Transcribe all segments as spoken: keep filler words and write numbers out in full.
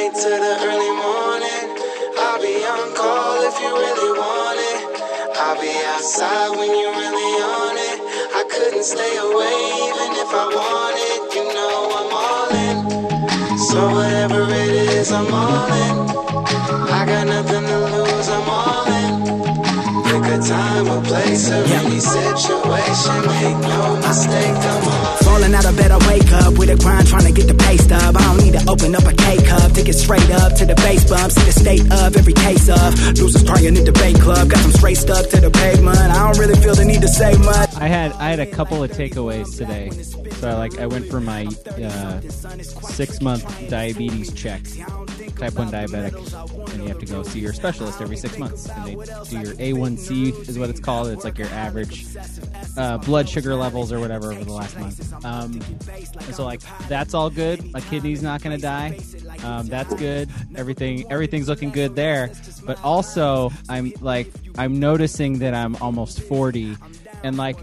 night to the early morning. I'll be on call if you really want it. I'll be outside when you really on it. I couldn't stay away even if I wanted. You know I'm all in. So whatever it is, I'm all in. I got nothing to lose, I'm all in. Pick a time, a place, or any situation. Make no mistake, I'm all in. Falling out of bed, I wake up with a grind, trying to get the pay stub. I don't need to open up a K-cup, take it straight up to the base bump. See the state of every case of losers crying in the debate club. Got them straight stuck to the pavement. I don't really feel the need to say much. I had I had a couple of takeaways today. So I like I went for my uh, six month diabetes check. Type one diabetic, and you have to go see your specialist every six months. And they do your A one C is what it's called. It's like your average uh, blood sugar levels or whatever over the last month. Um, and so like that's all good. My kidney's not going to die. Um, that's good. Everything everything's looking good there. But also I'm like I'm noticing that I'm almost forty, and like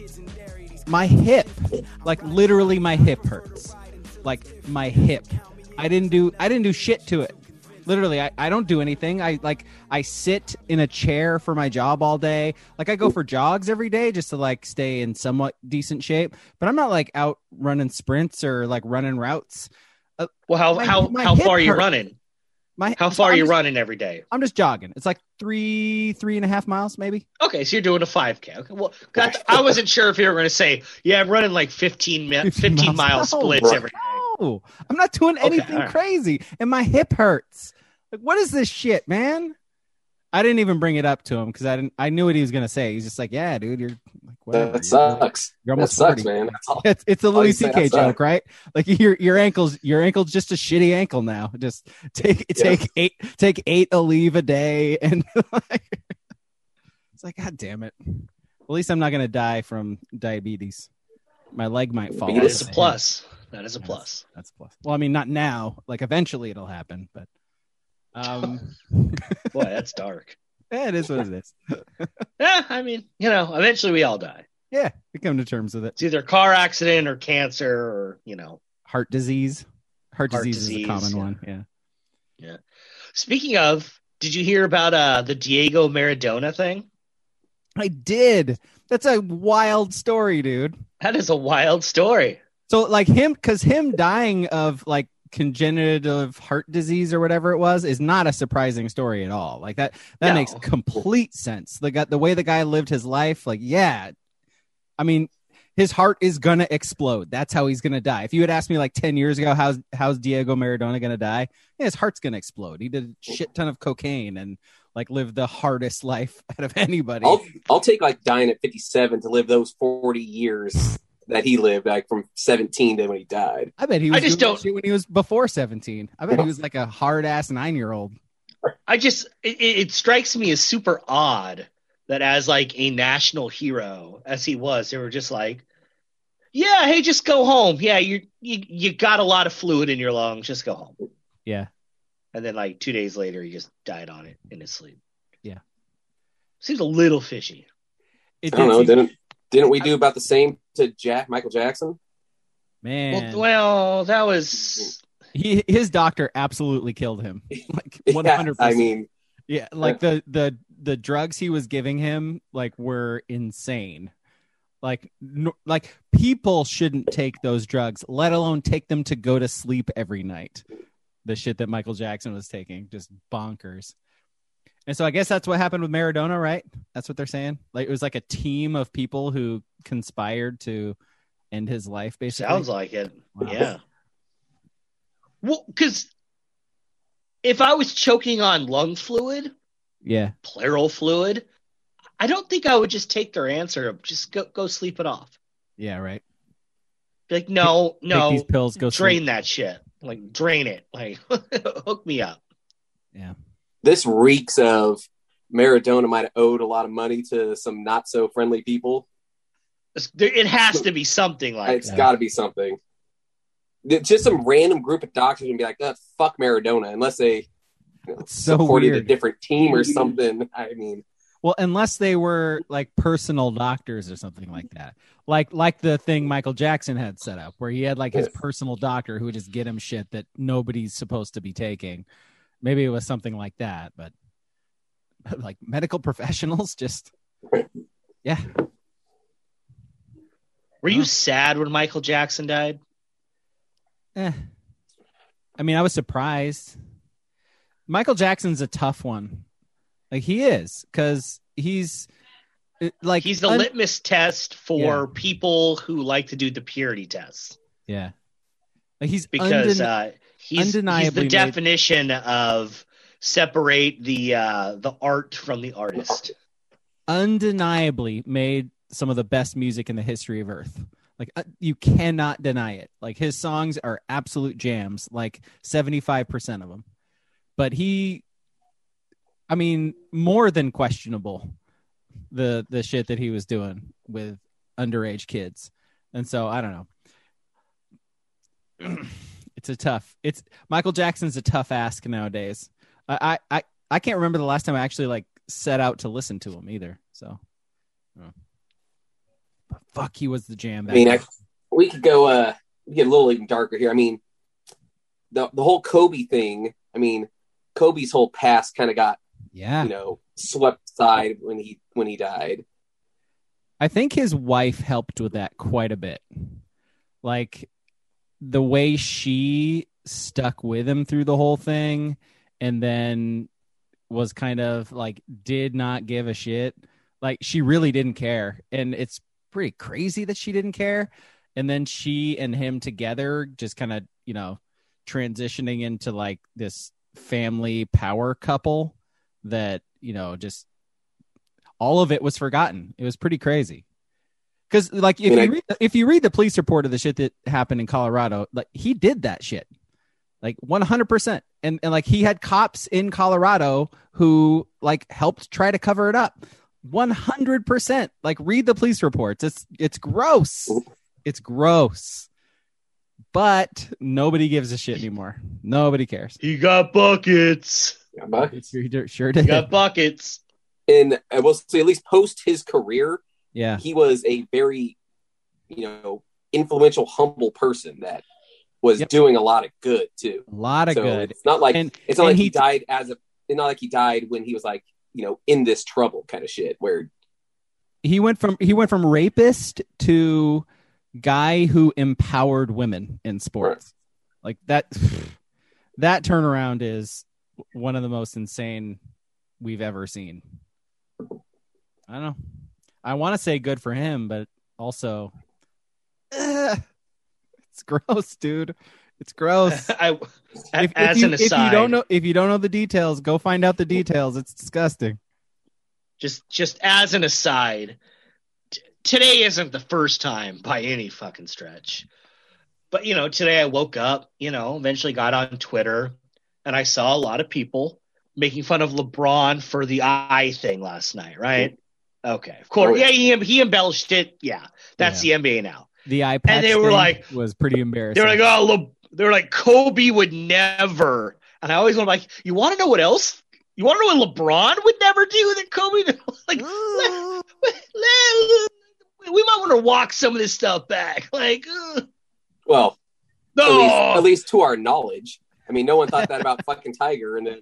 my hip, like literally my hip hurts. Like my hip. I didn't do I didn't do shit to it. Literally, I, I don't do anything. I like I sit in a chair for my job all day. Like I go for jogs every day just to like stay in somewhat decent shape. But I'm not like out running sprints or like running routes. Uh, well, how my, how my how far are you hurt. running? My how far I'm are you just, running every day? I'm just jogging. It's like three three and a half miles maybe. Okay, so you're doing a five K. Okay, well, that's, I wasn't sure if you were going to say, yeah, I'm running like fifteen, fifteen mile splits no, every day. No, I'm not doing anything okay, right. crazy, and my hip hurts. Like, what is this shit, man? I didn't even bring it up to him because I didn't. I knew what he was gonna say. He's just like, "Yeah, dude, you're like whatever." That sucks. You're almost that sucks, forty. man. That's all. It's it's a Louis C K say, joke, right? Like your your ankles, your ankle's just a shitty ankle now. Just take Yeah. take eight take eight Aleve a day, and like, it's like, God damn it. At least I'm not gonna die from diabetes. My leg might fall. That off is a the plus. That is a That's, plus. that's a plus. Well, I mean, not now. Like eventually it'll happen, but um, boy, that's dark. Yeah, it is what it is. Yeah, I mean, you know, eventually we all die. Yeah, we come to terms with it. It's either a car accident or cancer or, you know, heart disease. Heart, Heart disease, disease, is a common yeah. one. Yeah. Yeah. Speaking of, did you hear about uh, the Diego Maradona thing? I did. That's a wild story, dude. That is a wild story. So like him, because him dying of like congenital heart disease or whatever it was is not a surprising story at all. Like that, that No. makes complete sense. The guy, the way the guy lived his life, like, yeah, I mean, his heart is gonna explode. That's how he's gonna die. If you had asked me like ten years ago, how's how's Diego Maradona gonna die? Yeah, his heart's gonna explode. He did a shit ton of cocaine and like lived the hardest life out of anybody. I'll I'll take like dying at fifty-seven to live those forty years that he lived, like from seventeen to when he died. I bet he was I just doing don't- that shit when he was before seventeen. I bet he was like a hard ass nine year old. I just, it, it strikes me as super odd that as like a national hero, as he was, they were just like, yeah, hey, just go home. Yeah, you you you got a lot of fluid in your lungs. Just go home. Yeah. And then like two days later, he just died on it in his sleep. Yeah. Seems a little fishy. It I don't did know. seem- Didn't didn't we do about the same to Jack Michael Jackson? man. Well, well, that was He his doctor absolutely killed him. Like one Yeah, hundred I percent. mean, Yeah, like the the the drugs he was giving him like were insane. Like no, like people shouldn't take those drugs, let alone take them to go to sleep every night. The shit that Michael Jackson was taking, just bonkers. And so I guess that's what happened with Maradona, right? That's what they're saying. Like it was like a team of people who conspired to end his life, basically. sounds like it. Wow. Yeah. Well, because if I was choking on lung fluid, Yeah. pleural fluid, I don't think I would just take their answer of just go go sleep it off. Yeah, right. Be like, no, Take no, these pills, go drain sleep. that shit. Like, drain it. Like, hook me up. Yeah. this reeks of Maradona might have owed a lot of money to some not so friendly people. It's- there- It has to be something like It's that. got to be something. It's just some random group of doctors and be like, oh, fuck Maradona, unless they you know, It's so supported weird. a different team or something. I mean, Well, unless they were like personal doctors or something like that, like like the thing Michael Jackson had set up, where he had like his personal doctor who would just get him shit that nobody's supposed to be taking. Maybe it was something like that, but like medical professionals, just yeah. Were you sad when Michael Jackson died? Eh. I mean, I was surprised. Michael Jackson's a tough one. Like he is, because he's like he's the un- litmus test for yeah. people who like to do the purity tests. Yeah, like he's because undeni- uh, he's, undeniably he's the made- definition of separate the uh, the art from the artist. Undeniably made some of the best music in the history of Earth. Like uh, you cannot deny it. Like his songs are absolute jams, like seventy-five percent of them. But he, I mean, more than questionable, the the shit that he was doing with underage kids. And so I don't know. It's a tough. It's Michael Jackson's a tough ask nowadays. I I I can't remember the last time I actually like set out to listen to him either. So, oh. But fuck, he was the jam. I mean, I, we could go. Uh, we get a little even darker here. I mean, the the whole Kobe thing. I mean, Kobe's whole past kind of got, yeah, you know, swept aside when he when he died. I think his wife helped with that quite a bit. Like the way she stuck with him through the whole thing, and then was kind of like did not give a shit. Like she really didn't care, and it's pretty crazy that she didn't care. And then she and him together just kind of, you know, transitioning into like this family power couple that, you know, just all of it was forgotten. It was pretty crazy. Because like if I mean, you read, if you read the police report of the shit that happened in Colorado, like he did that shit, like one hundred percent. And and like he had cops in Colorado who like helped try to cover it up. one hundred percent. Like read the police reports. It's it's gross. It's gross. But nobody gives a shit anymore. Nobody cares. He got buckets. Got buckets. He sure did. He got buckets. And I will say, at least post his career, yeah, he was a very, you know, influential, humble person that was yep. doing a lot of good too. A lot of so good. It's not like and, it's not like he, he died as a. It's not like he died when he was like, you know, in this trouble kind of shit. Where he went from he went from rapist to guy who empowered women in sports. Right. Like that. That turnaround is one of the most insane we've ever seen. I don't know. I want to say good for him, but also, uh, it's gross, dude. It's gross. I, if, as if you, an aside, if you don't know, if you don't know the details, go find out the details. It's disgusting. Just, just as an aside, t- today isn't the first time by any fucking stretch. But you know, today I woke up. You know, eventually got on Twitter, and I saw a lot of people making fun of LeBron for the eye thing last night. Right? Okay, of course. Yeah, he he embellished it. Yeah, that's yeah. the N B A now. The eye patch and they were thing like, was pretty embarrassing. They were like, oh, Le- they were like, Kobe would never. And I always want like, you want to know what else? You want to know what LeBron would never do that Kobe did? Like, let, let, let, we might want to walk some of this stuff back. Like, uh, well, no. at, least, at least to our knowledge. I mean, no one thought that about fucking Tiger, and then.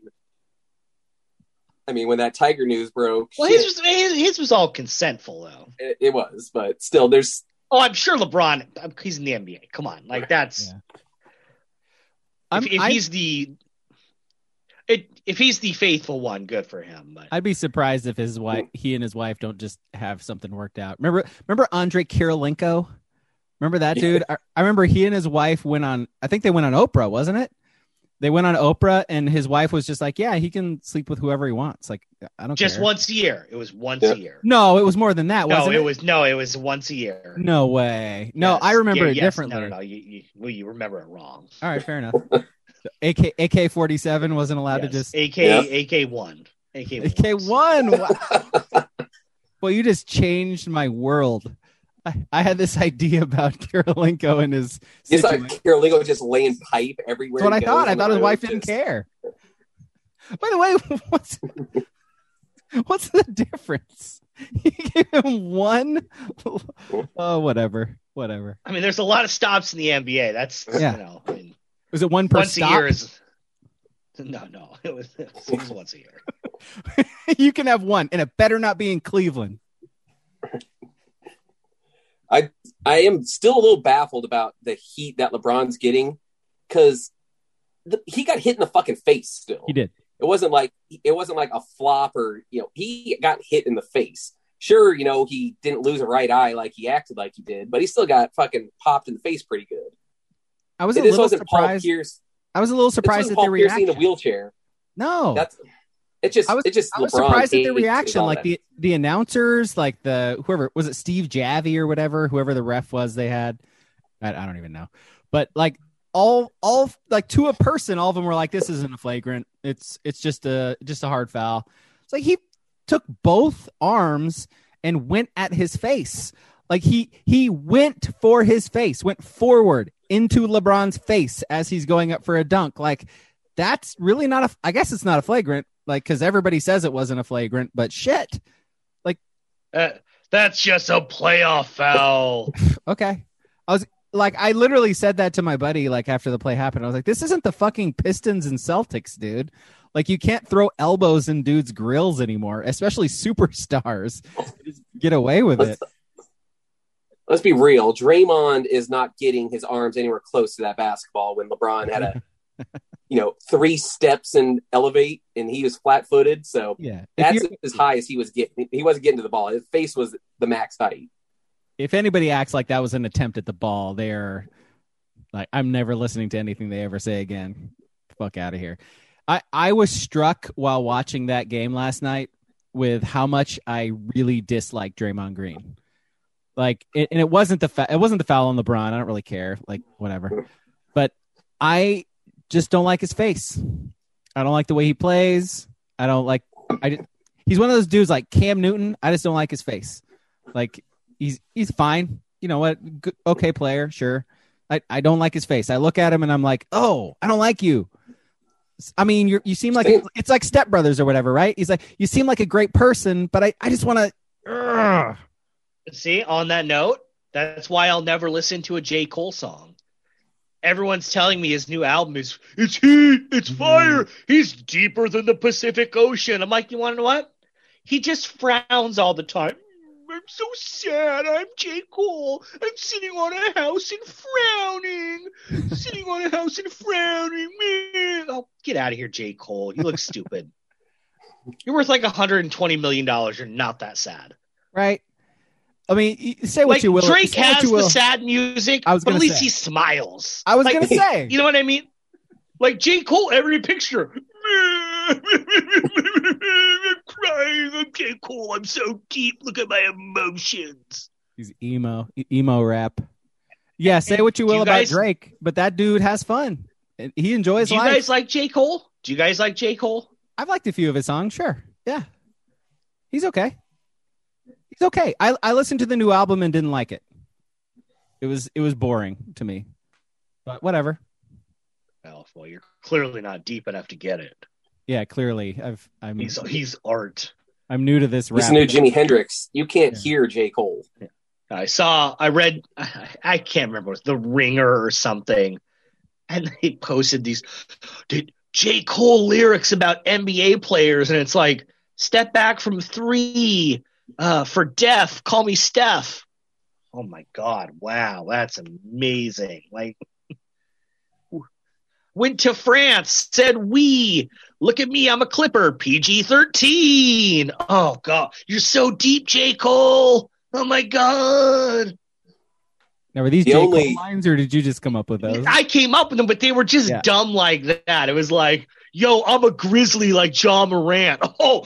I mean, when that Tiger news broke, well, his was, his was all consentful, though. It, it was, but still, there's. Oh, I'm sure LeBron. He's in the N B A. Come on, like that's. Yeah. If, if he's the, it, if he's the faithful one, good for him. But I'd be surprised if his wife, he and his wife, don't just have something worked out. Remember, remember Andre Kirilenko? Remember that dude? I, I remember he and his wife went on. I think they went on Oprah, wasn't it? They went on Oprah, and his wife was just like, yeah, he can sleep with whoever he wants. Like, I don't just care. once a year. It was once yeah. a year. No, it was more than that, no, wasn't it? it was no, it was once a year. No way. No, yes. I remember yeah, it yes. differently. No, no, no. You, you, well, you remember it wrong. All right, fair enough. A K A K forty-seven wasn't allowed yes. to just A K yeah. A K one. A K one. A K one. Wow. Well, you just changed my world. I, I had this idea about Kirilenko and his. You saw Kirilenko just laying pipe everywhere. That's what I thought. I thought his wife just... didn't care. By the way, what's What's the difference? You give him one. Oh, whatever, whatever. I mean, there's a lot of stops in the N B A. That's Yeah. you know, I mean, Was it one per once stop? a year is no, no. It was, it was once a year. You can have one, and it better not be in Cleveland. I I am still a little baffled about the heat that LeBron's getting because he got hit in the fucking face. Still, He did. It wasn't like it wasn't like a flop or you know he got hit in the face. Sure, you know he didn't lose a right eye like he acted like he did, but he still got fucking popped in the face pretty good. I was And a this little wasn't Paul surprised. Pierce. I was a little This surprised wasn't at Paul their Pierce in reaction. a wheelchair. No, That's it. Just I was, it just I was LeBron surprised at hates the and reaction. all Like that. the, the announcers, like the whoever was it, Steve Javi or whatever, whoever the ref was, they had. I, I don't even know, but like all all like to a person, all of them were like, "This isn't a flagrant. It's it's just a just a hard foul." It's like he took both arms and went at his face. Like he he went for his face, went forward into LeBron's face as he's going up for a dunk. Like that's really not a. I guess it's not a flagrant. Like, because everybody says it wasn't a flagrant, but shit. Like, Uh, that's just a playoff foul. okay. I was like, I literally said that to my buddy, like, after the play happened. I was like, this isn't the fucking Pistons and Celtics, dude. Like, you can't throw elbows in dudes' grills anymore, especially superstars. Just get away with it. Let's be real. Draymond is not getting his arms anywhere close to that basketball when LeBron had a, you know, three steps and elevate, and he was flat footed. So Yeah. If, that's you- as high as he was getting. He wasn't getting to the ball. His face was the max height. if anybody acts like that was an attempt at the ball, they're like, I'm never listening to anything they ever say again. Fuck out of here. I, I was struck while watching that game last night with how much I really dislike Draymond Green. Like, it, and it wasn't the fa- it wasn't the foul on LeBron. I don't really care. Like, whatever. But I just don't like his face. I don't like the way he plays. I don't like. I. He's one of those dudes like Cam Newton. I just don't like his face. Like, he's he's fine. You know what? Good, okay player, sure. I, I don't like his face. I look at him and I'm like, oh, I don't like you. I mean, you you seem like it's like Step Brothers or whatever, right? He's like, you seem like a great person, but I, I just want to. See, on that note, that's why I'll never listen to a J. Cole song. Everyone's telling me his new album is it's heat, it's fire, he's deeper than the Pacific Ocean. I'm like, you want to know what? He just frowns all the time. I'm so sad. I'm J. Cole. I'm sitting on a house and frowning. Sitting on a house and frowning. Man. Oh, get out of here, J. Cole. You look stupid. You're worth like one hundred twenty million dollars. You're not that sad. Right. I mean, you- say what Like, you will. Drake say what has you the will. sad music, I was but at gonna least say. he smiles. I was Like, gonna say. You know what I mean? Like J. Cole, every picture. I'm crying. I'm J. Cole. I'm so deep. Look at my emotions. He's emo, e- emo rap. Yeah, say what you Do will you about guys- Drake, but that dude has fun. He enjoys Do you life. guys like J. Cole? Do you guys like J. Cole? I've liked a few of his songs, sure. Yeah. He's okay. He's okay. I I listened to the new album and didn't like it. It was it was boring to me. But whatever. Oh, well, you're clearly not deep enough to get it. Yeah, clearly. I've I'm He's he's art. I'm new to this rap. Listen to Jimi Hendrix. You can't Yeah. hear J. Cole. I saw, I read, I, I can't remember, it was The Ringer or something, and they posted these did J. Cole lyrics about N B A players, and it's like, step back from three uh, for death, call me Steph. Oh my God, wow, that's amazing. Like, went to France, said we, look at me, I'm a Clipper, P G thirteen. Oh God, you're so deep, J. Cole. Oh my God. Now, were these The J. only- Cole lines, or did you just come up with those? I came up with them, but they were just Yeah. dumb like that. It was like, yo, I'm a Grizzly like John Morant. Oh,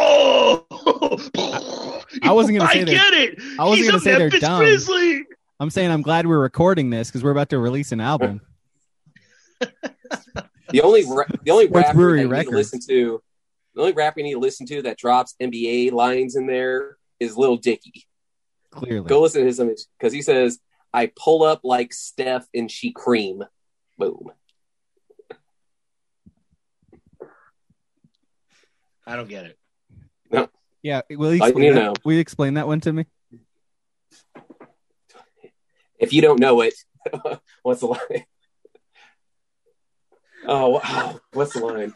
whoa. I wasn't gonna say I they're- get it. I wasn't He's gonna a say they're Memphis dumb. Grizzly. I'm saying I'm glad we're recording this because we're about to release an album. The only ra- the only Sports rapper Brewery that you need to Records. listen to, the only rapper you need to listen to that drops N B A lines in there is Lil Dicky. Clearly. Go listen to his image because he says, "I pull up like Steph and she cream." Boom. I don't get it. No. Yeah, will you I explain need to that? know. Will you explain that one to me? If you don't know it, what's the line? Oh, wow. What's the line?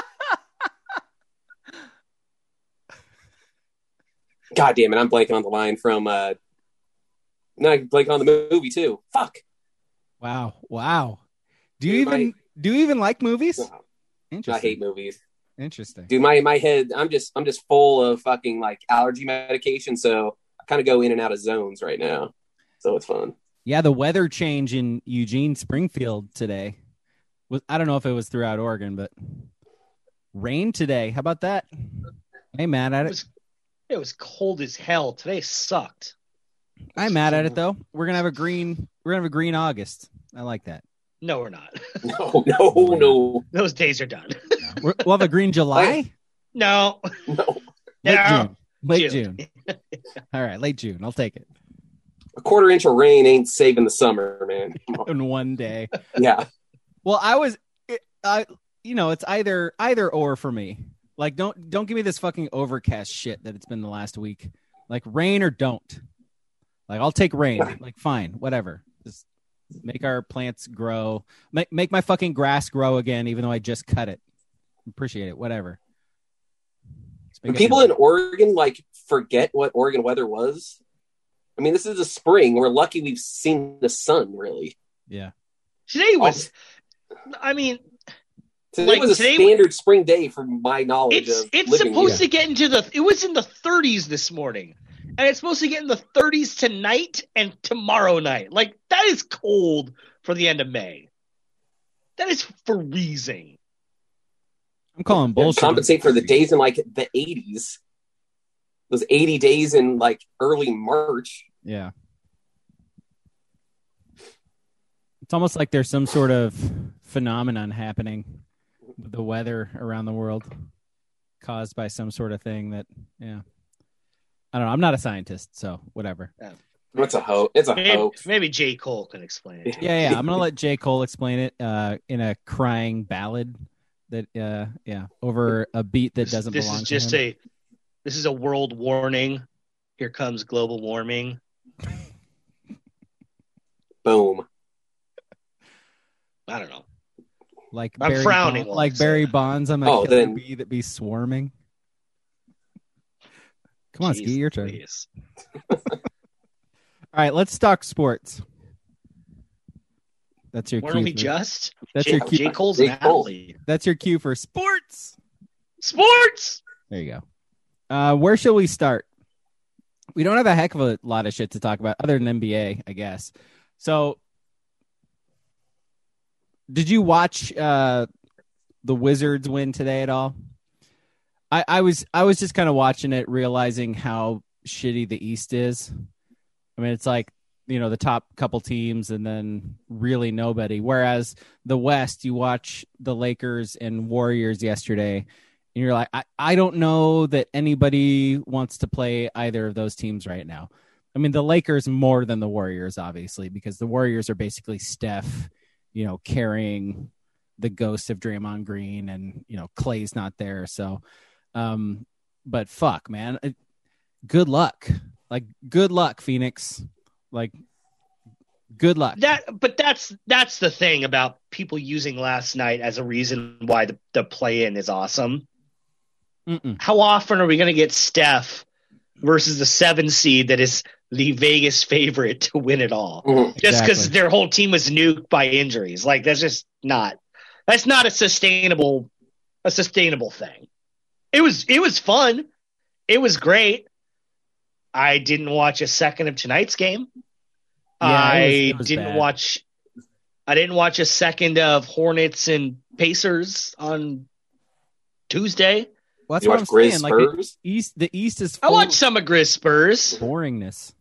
God damn it! I'm blanking on the line from. Uh... No, I blank on the movie too. Fuck. Wow, wow. Do you Dude, even my- do you even like movies? No, I Interesting. hate movies. Interesting. Dude, my my head, I'm just I'm just full of fucking like allergy medication, so I kind of go in and out of zones right now. So it's fun. Yeah, the weather change in Eugene, Springfield today was I don't know if it was throughout Oregon, but rain today. How about that? Hey, mad at It it. was, it was cold as hell. Today sucked. I'm mad at it though. We're gonna have a green. We're gonna have a green August. I like that. No, we're not. No, no, no, Those days are done. We're, we'll have a green July. No. no. Late No. June. Late June. June. All right, late June. I'll take it. A quarter inch of rain ain't saving the summer, man. Come on. In one day. Yeah. Well, I was, I, you know, it's either either or for me. Like, don't don't give me this fucking overcast shit that it's been the last week. Like, rain or don't. Like, I'll take rain. Like, fine, whatever. Just make our plants grow. Make make my fucking grass grow again, even though I just cut it. Appreciate it. Whatever. Just make And it- people in Oregon like forget what Oregon weather was. I mean, this is the spring. We're lucky we've seen the sun, really. yeah. Today was, I mean, Today Like, was a today- standard spring day from my knowledge it's of it's living supposed here. to get into the, it was in the thirties this morning. And it's supposed to get in the thirties tonight and tomorrow night. Like, that is cold for the end of May. That is freezing. I'm calling Yeah, bullshit. compensate for the days in like the eighties. Those eighty days in like early March. Yeah. It's almost like there's some sort of phenomenon happening with the weather around the world caused by some sort of thing that, yeah. I don't know. I'm not a scientist, so whatever. It's a hoax. It's a Maybe, hoax. maybe J. Cole can explain it. Yeah, yeah. I'm going to let J. Cole explain it uh, in a crying ballad that, uh, yeah, over a beat that This, doesn't this belong is just to him. a this is a world warning. Here comes global warming. Boom. I don't know. Like I'm Barry frowning Bonds, while like I say Barry that. Bonds, I'm a Oh, killer then- bee that be swarming. Come on, Jeez Ski, your turn. Louise. All right, let's talk sports. That's your Weren't cue. we for- just? That's J. your cue. J. Cole's J. an Cole. athlete. That's your cue for sports. Sports. There you go. Uh, where shall we start? We don't have a heck of a lot of shit to talk about other than N B A, I guess. So, did you watch uh, the Wizards win today at all? I, I was I was just kind of watching it, realizing how shitty the East is. I mean, it's like, you know, the top couple teams and then really nobody. Whereas the West, you watch the Lakers and Warriors yesterday, and you're like, I, I don't know that anybody wants to play either of those teams right now. I mean, the Lakers more than the Warriors, obviously, because the Warriors are basically Steph, you know, carrying the ghost of Draymond Green, and, you know, Clay's not there. So, um, but fuck, man, it, good luck. Like, good luck, Phoenix. Like, good luck. That, but that's that's the thing about people using last night as a reason why the, the play-in is awesome. Mm-mm. How often are we going to get Steph versus the seven seed that is the Vegas favorite to win it all? Mhm. Just because Exactly. their whole team was nuked by injuries. Like, that's just not that's not a sustainable a sustainable thing. It was it was fun. It was great. I didn't watch a second of tonight's game. Yeah, it was- I it was didn't bad. watch I didn't watch a second of Hornets and Pacers on Tuesday. Well, that's You what watch I'm saying. Grizz Like, the Spurs? East, the East is I full watched of some of Grizz Spurs. boringness.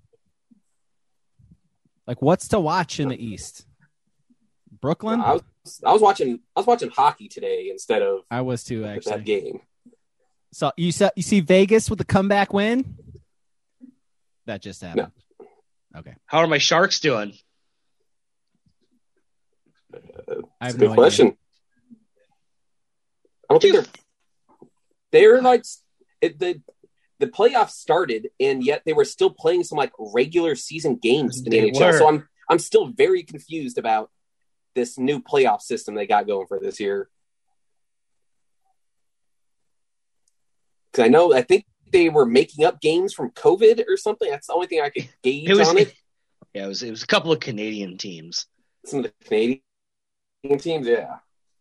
Like, what's to watch in the East? Brooklyn? I was I was watching I was watching hockey today instead of I was too, that actually. game. So you saw, you see Vegas with the comeback win? That just happened. Okay. How are my Sharks doing? I That's have a good no question. I don't think they're they're like it, they the playoffs started, and yet they were still playing some like regular season games in the They N H L. were. So I'm I'm still very confused about this new playoff system they got going for this year. Because I know I think they were making up games from COVID or something. That's the only thing I could gauge It was, on it. Yeah, it was. It was a couple of Canadian teams. Some of the Canadian teams, yeah.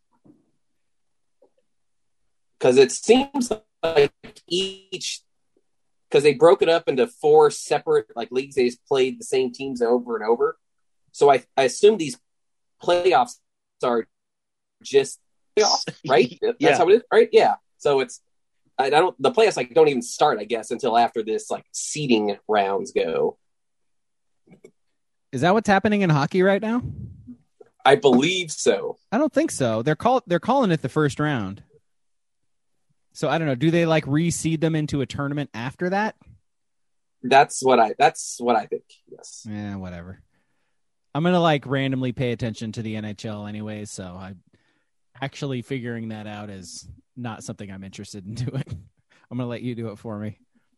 Because it seems like each, because they broke it up into four separate like leagues. They just played the same teams over and over. So I, I assume these playoffs are just playoffs, right? Yeah. That's how it is, right? Yeah. So it's I don't the playoffs like don't even start, I guess, until after this like seeding rounds go. Is that what's happening in hockey right now? I believe so. I don't think so. They're call they're calling it the first round. So I don't know. Do they like reseed them into a tournament after that? That's what I. That's what I think. Yes. Yeah, whatever. I'm gonna like randomly pay attention to the N H L anyway, so I actually figuring that out is not something I'm interested in doing. I'm gonna let you do it for me.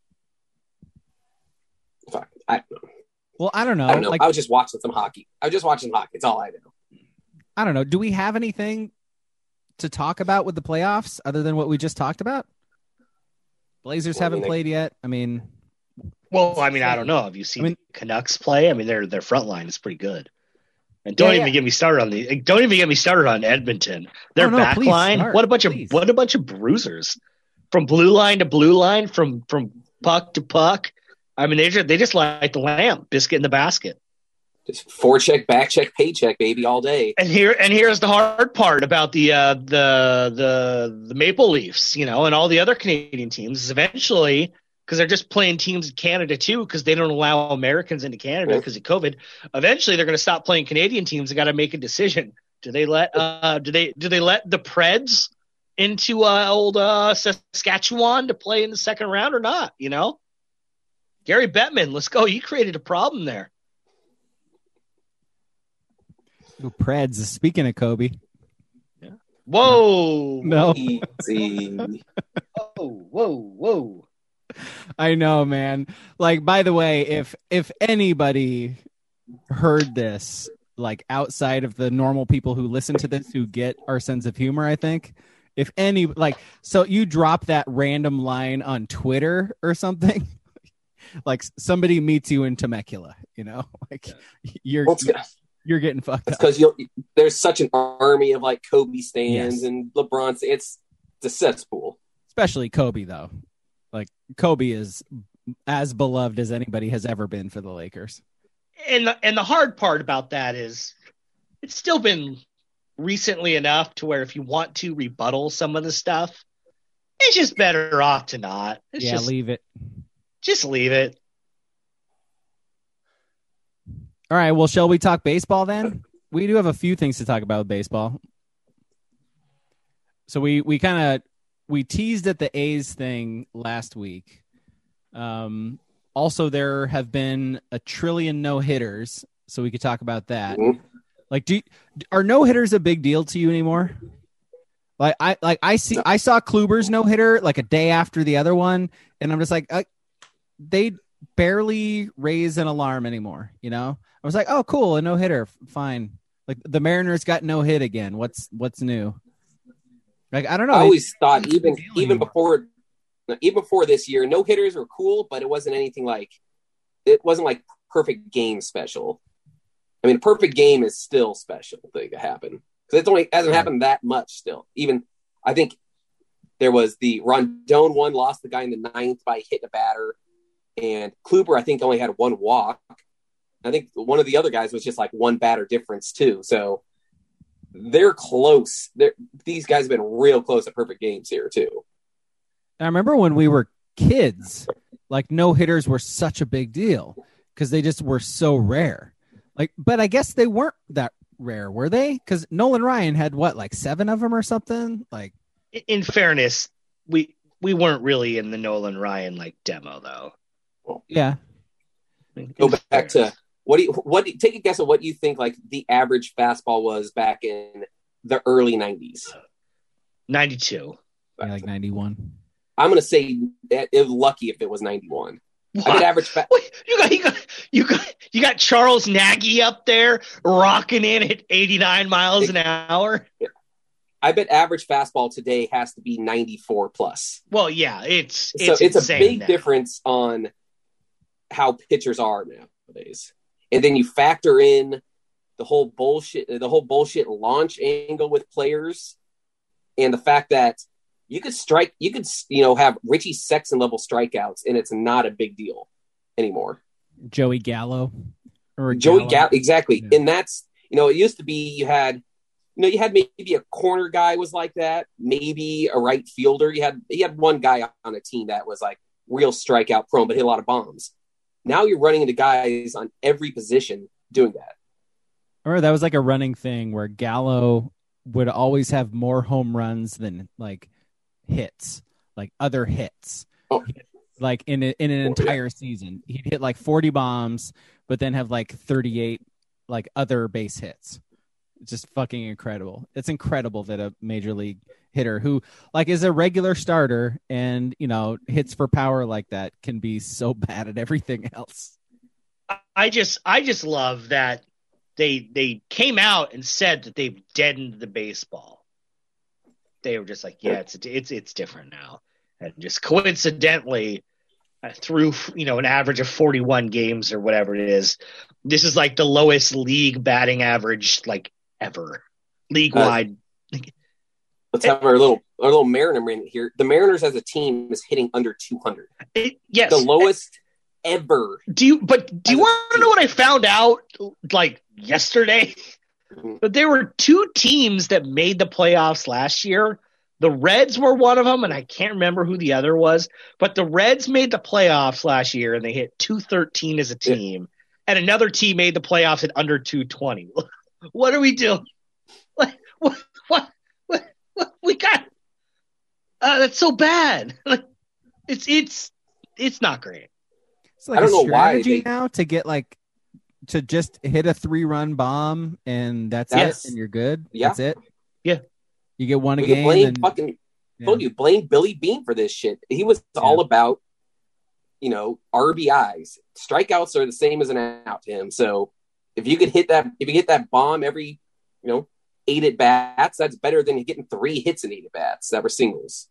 Fine. I don't know. Well, I don't know. I don't know. Like, I was just watching some hockey. I was just watching hockey. It's all I know. I don't know. Do we have anything to talk about with the playoffs other than what we just talked about? Blazers Well, I haven't mean, they- played yet. I mean, Well, I mean, I don't know. Have you seen I mean- the Canucks play? I mean, their their front line is pretty good. And don't Yeah, even yeah. get me started on the. Don't even get me started on Edmonton. Their Oh, no, back please line. start, What a bunch please. of what a bunch of bruisers, from blue line to blue line, from from puck to puck. I mean, they just they just light the lamp, biscuit in the basket. Just forecheck, back check, paycheck, baby, all day. And here and here's the hard part about the uh, the the the Maple Leafs, you know, and all the other Canadian teams is eventually, because they're just playing teams in Canada too, because they don't allow Americans into Canada because of COVID. Eventually, they're going to stop playing Canadian teams. They got to make a decision. Do they let uh do they do they let the Preds into uh, old uh, Saskatchewan to play in the second round or not? You know, Gary Bettman, let's go. You created a problem there. ooh, Preds. Speaking of Kobe, Whoa, no, Easy. whoa, whoa, whoa. I know, man. Like, by the way, if if anybody heard this, like outside of the normal people who listen to this, who get our sense of humor, I think, if any, like, so you drop that random line on Twitter or something, like somebody meets you in Temecula, you know, like you're Well, it's you're getting fucked up. because you'll there's such an army of like Kobe stands Yes. and LeBron. It's it's a cesspool. Especially Kobe, though. Like Kobe is as beloved as anybody has ever been for the Lakers. And the, and the hard part about that is it's still been recently enough to where if you want to rebuttal some of the stuff, it's just better off to not. It's yeah, just, leave it. just leave it. All right. Well, shall we talk baseball then? We do have a few things to talk about with baseball. So we we kind of we teased at the A's thing last week. Um, also, there have been a trillion no hitters, so we could talk about that. Mhm. Like, do are no hitters a big deal to you anymore? Like I like I see I saw Kluber's no hitter like a day after the other one, and I'm just like, uh, they barely raise an alarm anymore. You know, I was like, oh, cool, a no hitter, fine. Like the Mariners got no hit again. What's what's new? Like I don't know. I always thought it's a even big deal even anymore. before even before this year, no hitters were cool, but it wasn't anything like it wasn't like perfect game special. I mean, perfect game is still special thing to happen because it's only hasn't happened that much still. Even I think there was the Rondon one lost the guy in the ninth by hitting a batter, and Kluber I think only had one walk. I think one of the other guys was just like one batter difference too. So they're close. They're, these guys have been real close to perfect games here too. I remember when we were kids, like no hitters were such a big deal because they just were so rare. Like, but I guess they weren't that rare, were they? Because Nolan Ryan had what, like seven of them or something? Like, In fairness, we we weren't really in the Nolan Ryan like demo though. yeah. Go back to what do you what do you, take a guess at what you think like the average fastball was back in the early nineties. ninety-two. Yeah, like ninety-one. I'm going to say it, it was lucky if it was ninety-one. What? I bet average. Fa- Wait, you got you got you got you got Charles Nagy up there rocking in at eighty-nine miles an hour. I bet average fastball today has to be ninety-four plus. Well, yeah, it's So it's, it's a insane big now. difference on how pitchers are nowadays. And then you factor in the whole bullshit, the whole bullshit launch angle with players, and the fact that you could strike, you could, you know, have Richie Sexton level strikeouts, and it's not a big deal anymore. Joey Gallo. Or Joey Gallo, exactly. Yeah. And that's, you know, it used to be you had, you know, you had maybe a corner guy was like that, maybe a right fielder. You had, you had one guy on a team that was like real strikeout prone, but hit a lot of bombs. Now you're running into guys on every position doing that. Or that was like a running thing where Gallo would always have more home runs than like hits, like other hits. Oh. Like in a, in an entire season, he'd hit like forty bombs, but then have like thirty-eight like other base hits. It's just fucking incredible. It's incredible that a major league hitter who like is a regular starter and, you know, hits for power like that can be so bad at everything else. I just I just love that they they came out and said that they've deadened the baseball. They were just like, yeah, it's it's it's different now, and just coincidentally, uh, through you know an average of forty-one games or whatever it is, this is like the lowest league batting average like ever, league wide. Uh, let's have our little our little Mariner minute here. The Mariners as a team is hitting under two hundred. It, yes, the lowest ever. Do you? But do you want to know what I found out like yesterday? But there were two teams that made the playoffs last year. The Reds were one of them, and I can't remember who the other was. But the Reds made the playoffs last year, and they hit two thirteen as a team. Yeah. And another team made the playoffs at under two twenty. What are we doing? What? What? What? what, what we got? Uh, that's so bad. It's it's it's not great. It's like I don't a know strategy why they... now to get like to just hit a three-run bomb and that's yes. it, and you're good. Yeah. That's it. Yeah, you get one a we game. Blame and, fucking yeah. told you blame Billy Beane for this shit. He was yeah. all about, you know, R B Is. Strikeouts are the same as an out to him. So if you could hit that, if you get that bomb every, you know, eight at bats, that's better than getting three hits in eight at bats that were singles.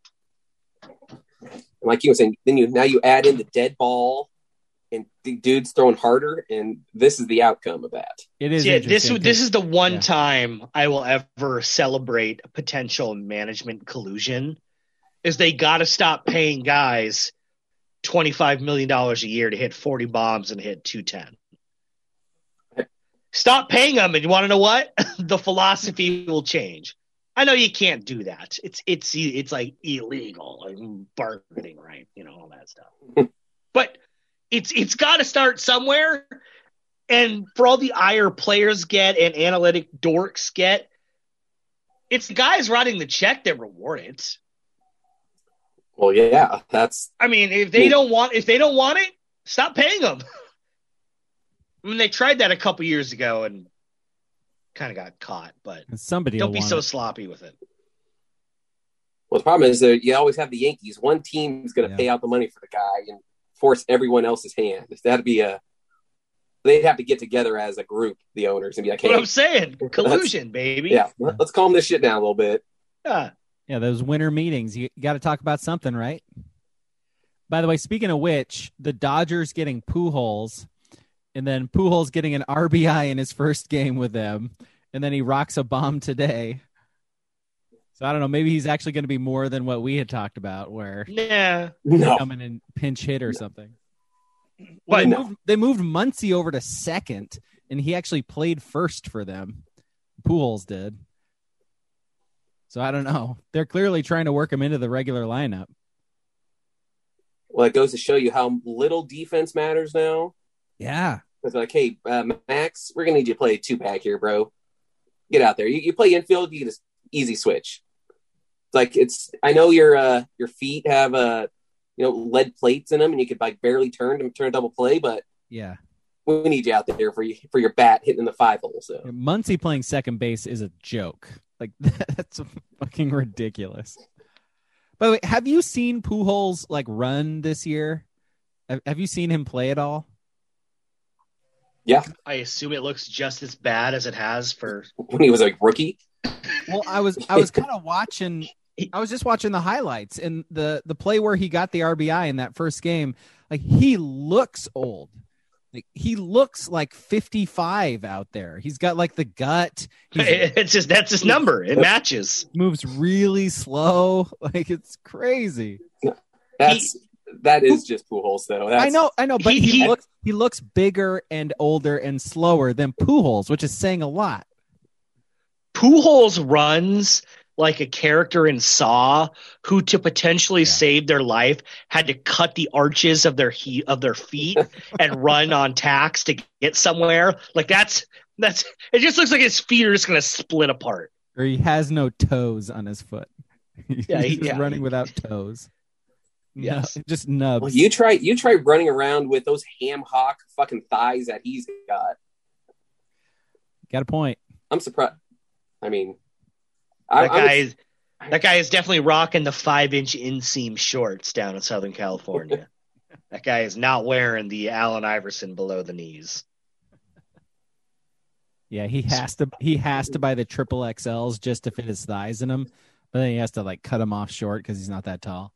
And like you were saying, then you now you add in the dead ball. And the dude's throwing harder, and this is the outcome of that. It is. Yeah, this this is the one yeah. time I will ever celebrate potential management collusion. Is they got to stop paying guys twenty-five million dollars a year to hit forty bombs and hit two ten. Stop paying them, and you want to know what? The philosophy will change. I know you can't do that. It's it's it's like illegal, like bargaining right, you know, all that stuff. But It's it's got to start somewhere, and for all the ire players get and analytic dorks get, it's the guys writing the check that reward it. Well, yeah, that's. I mean, if they don't want if they don't want it, stop paying them. I mean, they tried that a couple years ago and kind of got caught, but somebody don't be so it. sloppy with it. Well, the problem is that you always have the Yankees. One team's going to yeah. pay out the money for the guy and force everyone else's hand. That'd be a. They'd have to get together as a group, the owners, and be like, "Hey, what I'm saying, collusion, baby." Yeah, let's calm this shit down a little bit. Yeah, yeah. Those winter meetings, you, you got to talk about something, right? By the way, speaking of which, the Dodgers getting Pujols, and then Pujols getting an R B I in his first game with them, and then he rocks a bomb today. So I don't know. Maybe he's actually going to be more than what we had talked about, where yeah, no. come in and pinch hit or no. something. Well, but they, no. moved, they moved Muncy over to second, and he actually played first for them. Pujols did. So I don't know. They're clearly trying to work him into the regular lineup. Well, it goes to show you how little defense matters now. Yeah. It's like, hey, uh, Max, we're going to need you to play two pack here, bro. Get out there. You, you play infield, you can just easy switch. Like it's, I know your uh, your feet have uh, you know lead plates in them, and you could like barely turn to turn a double play. But yeah, we need you out there for you for your bat hitting in the five hole. So Muncy playing second base is a joke. Like that's fucking ridiculous. By the way, have you seen Pujols like run this year? Have, have you seen him play at all? Yeah. I assume it looks just as bad as it has for When he was like rookie. Well, I was I was kind of watching. I was just watching the highlights and the the play where he got the R B I in that first game. Like he looks old. Like he looks like fifty-five out there. He's got like the gut. He's, it's just that's his number. It matches. moves really slow. Like it's crazy. That's he, that is just Pujols though. That's, I know, I know, but he, he, he looks he looks bigger and older and slower than Pujols, which is saying a lot. Pujols runs like a character in Saw who, to potentially yeah. save their life, had to cut the arches of their he- of their feet and run on tacks to get somewhere. Like that's that's it. Just looks like his feet are just going to split apart. Or he has no toes on his foot. He's yeah, just yeah. running without toes. Yes, no, just nubs. Well, you try you try running around with those ham hock fucking thighs that he's got. Got a point. I'm surprised. I mean, that I, guy is that guy is definitely rocking the five-inch inseam shorts down in Southern California. That guy is not wearing the Allen Iverson below the knees. Yeah, he has to. He has to buy the triple X Ls just to fit his thighs in them, but then he has to like cut them off short because he's not that tall.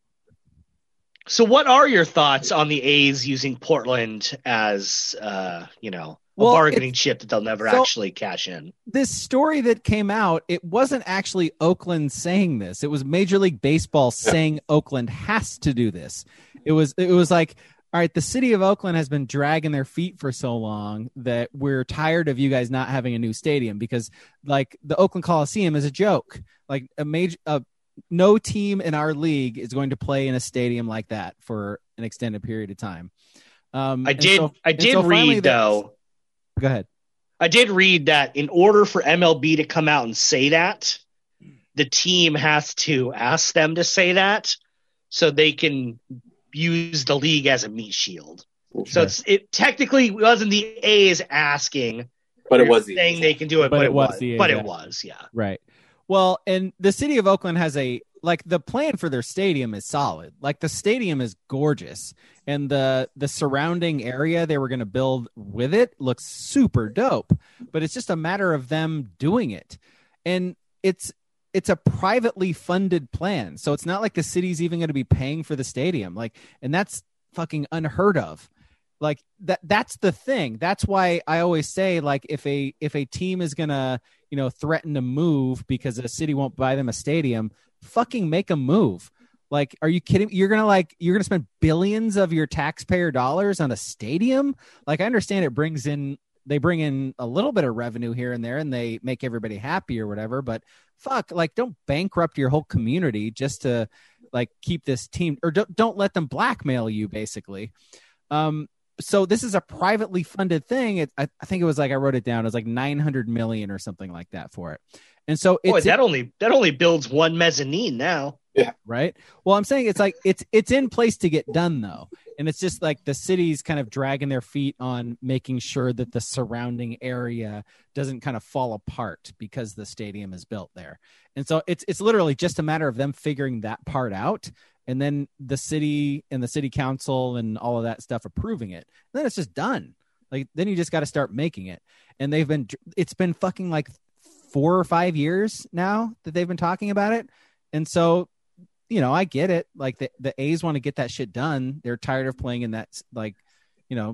So, what are your thoughts on the A's using Portland as, uh, you know, a well, bargaining chip that they'll never so actually cash in? This story that came out, it wasn't actually Oakland saying this. It was Major League Baseball saying Oakland has to do this. It was. It was like, all right, the city of Oakland has been dragging their feet for so long that we're tired of you guys not having a new stadium because, like, the Oakland Coliseum is a joke. Like a major. A, No team in our league is going to play in a stadium like that for an extended period of time. Um, I did. So, I did so read though. Go ahead. I did read that in order for M L B to come out and say that, the team has to ask them to say that, so they can use the league as a meat shield. Okay. So it's it technically wasn't the A's asking, but it was the saying they can do it, but, but it was. was but it was, yeah. Right. Well, and the city of Oakland has a, like the plan for their stadium is solid. Like the stadium is gorgeous and the, the surrounding area they were going to build with it looks super dope, but it's just a matter of them doing it. And it's, it's a privately funded plan. So it's not like the city's even going to be paying for the stadium. Like, and that's fucking unheard of. Like that, that's the thing. That's why I always say, like, if a, if a team is going to, you know, threaten to move because a city won't buy them a stadium, fucking make a move. Like, are you kidding? You're going to like, you're going to spend billions of your taxpayer dollars on a stadium. Like, I understand it brings in, they bring in a little bit of revenue here and there and they make everybody happy or whatever, but fuck, like don't bankrupt your whole community just to like keep this team, or don't, don't let them blackmail you basically. Um, So this is a privately funded thing. It, I, I think it was like, I wrote it down. It was like nine hundred million or something like that for it. And so it's, Boy, that it, only, that only builds one mezzanine now. Yeah. Right. Well, I'm saying it's like, it's, it's in place to get done though. And it's just like the city's kind of dragging their feet on making sure that the surrounding area doesn't kind of fall apart because the stadium is built there. And so it's, it's literally just a matter of them figuring that part out. And then the city and the city council and all of that stuff approving it. And then it's just done. Like, then you just got to start making it. And they've been, it's been fucking like four or five years now that they've been talking about it. And so, you know, I get it. Like the, the A's want to get that shit done. They're tired of playing in that, like, you know,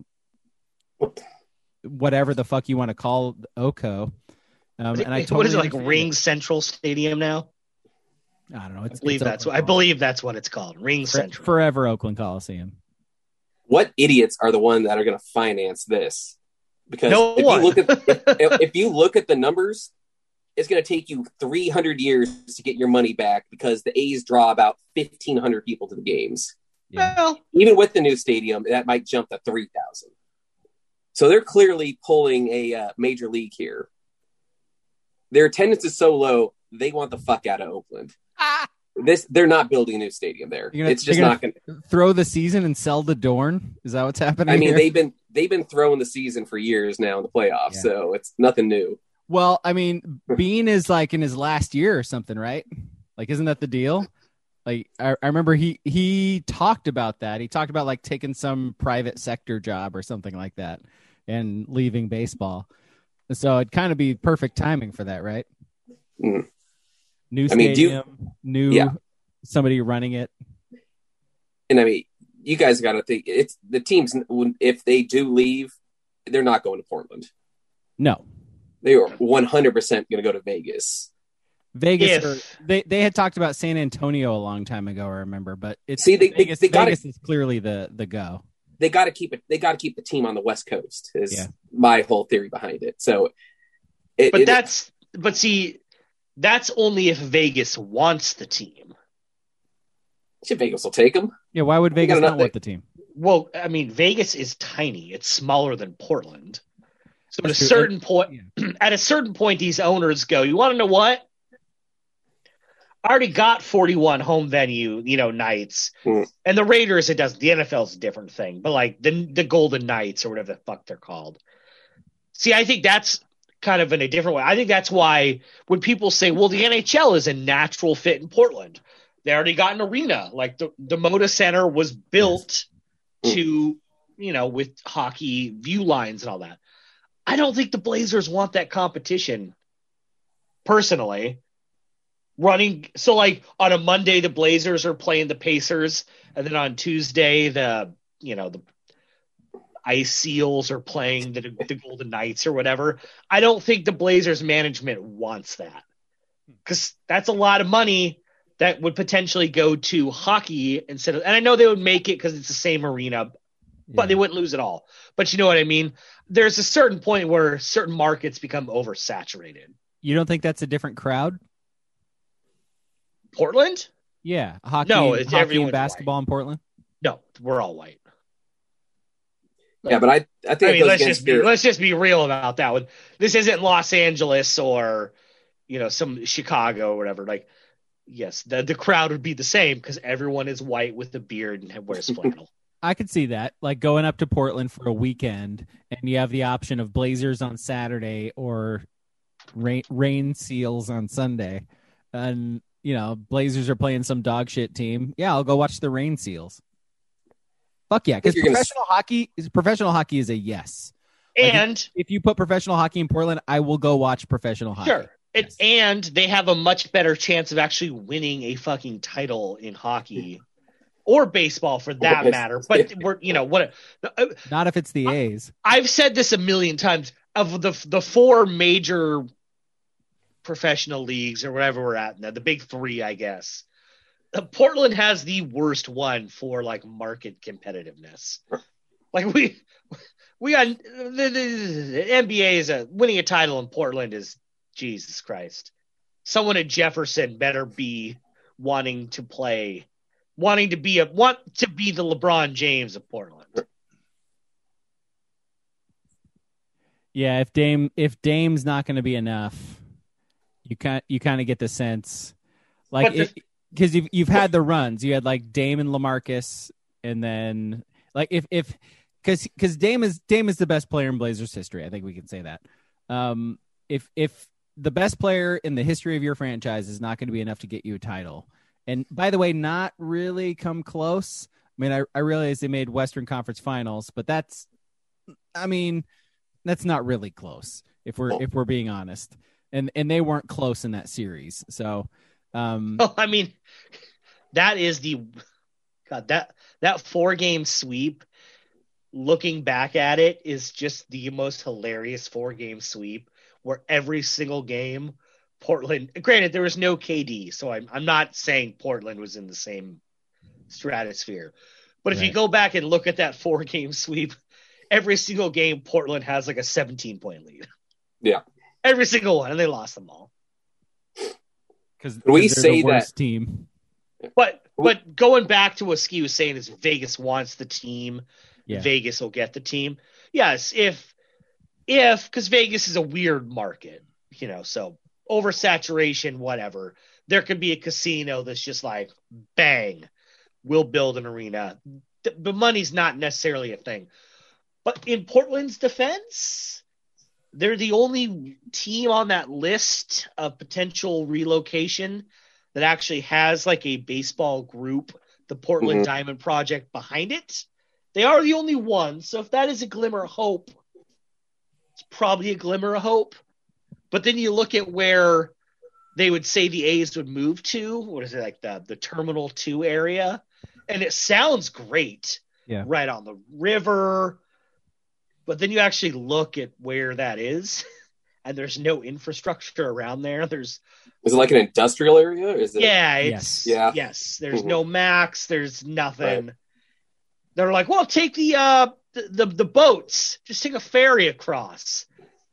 whatever the fuck you want to call O C O. Um, and I totally what is it, like Ring Central Stadium now? I don't know. It's, I believe it's that's what I believe that's what it's called. Ring For, Central. Forever Oakland Coliseum. What idiots are the ones that are going to finance this? Because no if one. you look at if, if you look at the numbers, it's going to take you three hundred years to get your money back because the A's draw about fifteen hundred people to the games. Yeah. Well, even with the new stadium, that might jump to three thousand. So they're clearly pulling a uh, major league here. Their attendance is so low, they want the fuck out of Oakland. Ah. This they're not building a new stadium there. Gonna, it's just not going to throw the season and sell the Dorn. Is that what's happening? I mean, here? they've been they've been throwing the season for years now in the playoffs, yeah. So it's nothing new. Well, I mean, Bean is like in his last year or something, right? Like, isn't that the deal? Like I, I remember he he talked about that. He talked about like taking some private sector job or something like that and leaving baseball. So it'd kind of be perfect timing for that, right? Mm. New I mean, do you- stadium, new Yeah. somebody running it. And I mean, you guys got to think it's the teams. If they do leave, they're not going to Portland. No. They are one hundred percent going to go to Vegas. Vegas, If- or, they they had talked about San Antonio a long time ago, I remember, but it's See, they- they- Vegas, they gotta- Vegas is clearly the the go. They got to keep it. They got to keep the team on the West Coast. Is Yeah. my whole theory behind it. So, it, But it- that's but see, that's only if Vegas wants the team. shit, Vegas will take them. Yeah, why would They Vegas got not enough- want the team? Well, I mean, Vegas is tiny. It's smaller than Portland. So at a That's true. certain point, at a certain point, these owners go, "You want to know what? I already got forty-one home venue, you know, nights, Mm. and the Raiders. It doesn't. The N F L is a different thing, but like the the Golden Knights or whatever the fuck they're called. See, I think that's kind of in a different way. I think that's why when people say, "Well, the N H L is a natural fit in Portland," they already got an arena. Like the the Moda Center was built Yes. to, you know, with hockey view lines and all that. I don't think the Blazers want that competition personally. Running so like on a Monday the Blazers are playing the Pacers, and then on Tuesday the you know the Ice Seals are playing the the Golden Knights or whatever. I don't think the Blazers management wants that, because that's a lot of money that would potentially go to hockey instead of. And I know they would make it because it's the same arena, but Yeah. they wouldn't lose it all. But you know what I mean? There's a certain point where certain markets become oversaturated. You don't think that's a different crowd? Portland? Yeah, hockey, No, it's hockey and everyone's basketball in Portland. No, we're all white. Yeah, but I, I think I it mean, goes let's against just be your- let's just be real about that one. This isn't Los Angeles or, you know, some Chicago or whatever. Like, yes, the the crowd would be the same because everyone is white with a beard and wears flannel. I could see that, like going up to Portland for a weekend, and you have the option of Blazers on Saturday or Rain, Rain Seals on Sunday, and you know Blazers are playing some dog shit team. Yeah, I'll go watch the Rain Seals. Fuck yeah, because you're gonna- professional hockey is professional hockey is a yes. Like, And If you put professional hockey in Portland, I will go watch professional hockey. sure, it, Yes. and they have a much better chance of actually winning a fucking title in hockey or baseball for that Or matter. baseball. But we're you know what. uh, Not if it's the A's. I've said this a million times. Of the the four major professional leagues or whatever we're at now, the big three, I guess, uh, Portland has the worst one for like market competitiveness. Like we we got the, the, the N B A is a winning a title in Portland is Jesus Christ. Someone at Jefferson better be wanting to play, wanting to be a want to be the LeBron James of Portland. Yeah, if Dame if Dame's not going to be enough, you kind you kind of get the sense, like But the- because you've you've had the runs, you had like Dame and LaMarcus, and then like if if because because Dame is Dame is the best player in Blazers history, I think we can say that. Um, if if the best player in the history of your franchise is not going to be enough to get you a title, and by the way, not really come close. I mean, I I realize they made Western Conference Finals, but that's, I mean. That's not really close if we're if we're being honest, and and they weren't close in that series. So, um, Oh, I mean, that is the God that that four game sweep. Looking back at it, is just the most hilarious four game sweep where every single game, Portland. Granted, there was no K D, so I'm I'm not saying Portland was in the same stratosphere, but if you Right. go back and look at that four game sweep. Every single game, Portland has like a seventeen point lead. Yeah. Every single one, and they lost them all. because we they're say the worst that- team. But but going back to what Ski was saying is Vegas wants the team. Yeah. Vegas will get the team. Yes, if if because Vegas is a weird market, you know, so oversaturation, whatever. There could be a casino that's just like bang, we'll build an arena. The, the money's not necessarily a thing. But in Portland's defense, they're the only team on that list of potential relocation that actually has like a baseball group, the Portland Mhm. Diamond Project, behind it. They are the only one. So if that is a glimmer of hope, it's probably a glimmer of hope. But then you look at where they would say the A's would move to. What is it, like the, the Terminal two area? And it sounds great. Yeah. Right on the river. But then you actually look at where that is, and there's no infrastructure around there. There's Is it like an industrial area? Or is it? yeah, it's Yes. Yeah. yes. There's Mhm. no max. There's nothing. Right. They're like, well, take the uh the, the the boats. Just take a ferry across.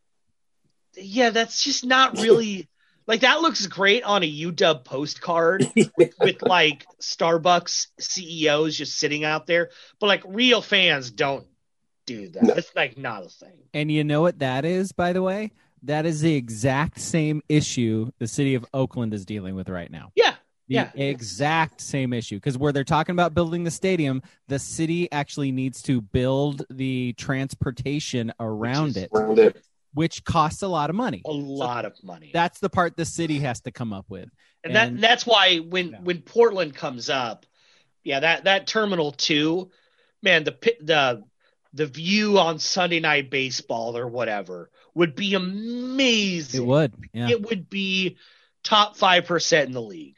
Yeah, that's just not really like that. Looks great on a U W postcard with, with like Starbucks C E Os just sitting out there, but like real fans don't do that. No. It's like not a thing. And you know what that is, by the way? That is the exact same issue the city of Oakland is dealing with right now. Yeah, The yeah. exact same issue. Because where they're talking about building the stadium, the city actually needs to build the transportation around is- it, Around it. which costs a lot of money. A lot of money. That's the part the city has to come up with. and that and- that's why when Yeah. when Portland comes up, yeah, that that Terminal two, man, the pi- the the view on Sunday Night Baseball or whatever would be amazing. It would. Yeah. It would be top five percent in the league.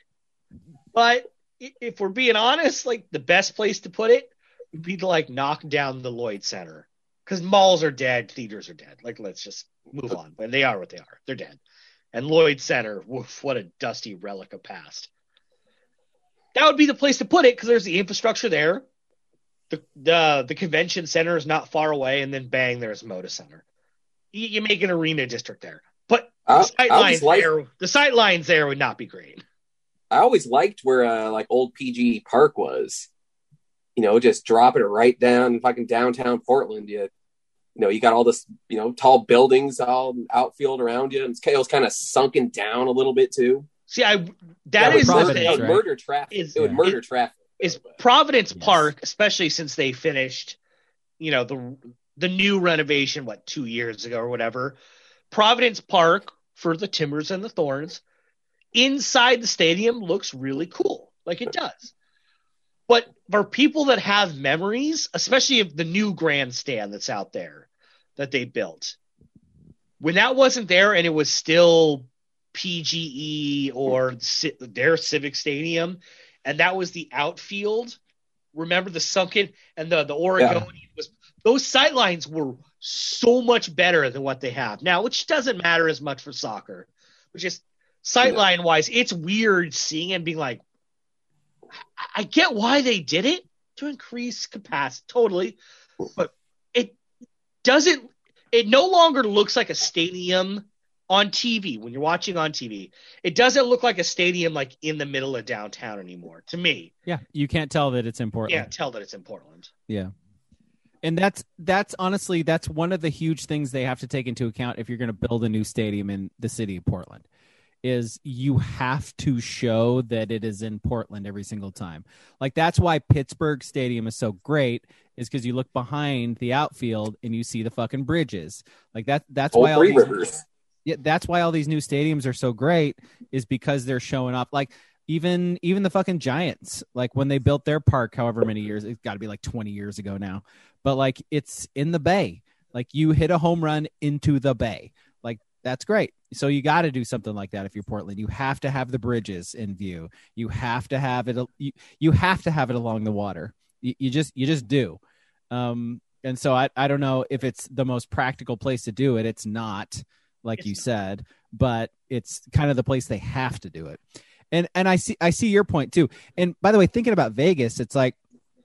But i- if we're being honest, like the best place to put it would be to like knock down the Lloyd Center, because malls are dead, theaters are dead. Like let's just move on. But they are what they are. They're dead. And Lloyd Center, woof, what a dusty relic of past. That would be the place to put it because there's the infrastructure there. The, the the convention center is not far away, and then bang, there's Moda Center. You, you make an arena district there, but the I- sight I lines always like- there, the sight lines there would not be great. I always liked where uh, like old P G Park was. You know, just dropping it right down fucking downtown Portland. You, you know, you got all this, you know, tall buildings, all outfield around you, and it was kind of sunken down a little bit too. See, I That that would is the murder, Providence, that thing. would right? murder traffic. Is- it would yeah. murder traffic. Is But- Providence Yes. Park, especially since they finished, you know, the the new renovation, what, two years ago or whatever. Providence Park for the Timbers and the Thorns inside the stadium looks really cool. Like it does. But for people that have memories, especially of the new grandstand that's out there that they built, when that wasn't there and it was still P G E or ci- their Civic Stadium, and that was the outfield. Remember the sunken and the the Oregonian was those sight lines were so much better than what they have now, which doesn't matter as much for soccer. But just sightline wise, it's weird seeing it and being like, I, I get why they did it to increase capacity, totally, but it doesn't. It no longer looks like a stadium on T V when you're watching on T V. It doesn't look like a stadium like in the middle of downtown anymore. To me, Yeah. You can't tell that it's in Portland. can't tell that it's in Portland. Yeah. And that's that's honestly that's one of the huge things they have to take into account if you're going to build a new stadium in the city of Portland is you have to show that it is in Portland every single time. Like that's why Pittsburgh Stadium is so great is because you look behind the outfield and you see the fucking bridges. Like that that's Old why all Three these, Rivers. yeah, that's why all these new stadiums are so great is because they're showing off. Like even even the fucking Giants, like when they built their park, however many years, it's got to be like twenty years ago now. But like it's in the Bay. Like you hit a home run into the Bay. Like that's great. So you got to do something like that if you're Portland. You have to have the bridges in view. You have to have it. You, you have to have it along the water. You, you just you just do. Um, and so I I don't know if it's the most practical place to do it. It's not, like It's you not. said, but it's kind of the place they have to do it. And and I see I see your point too. And by the way, thinking about Vegas, it's like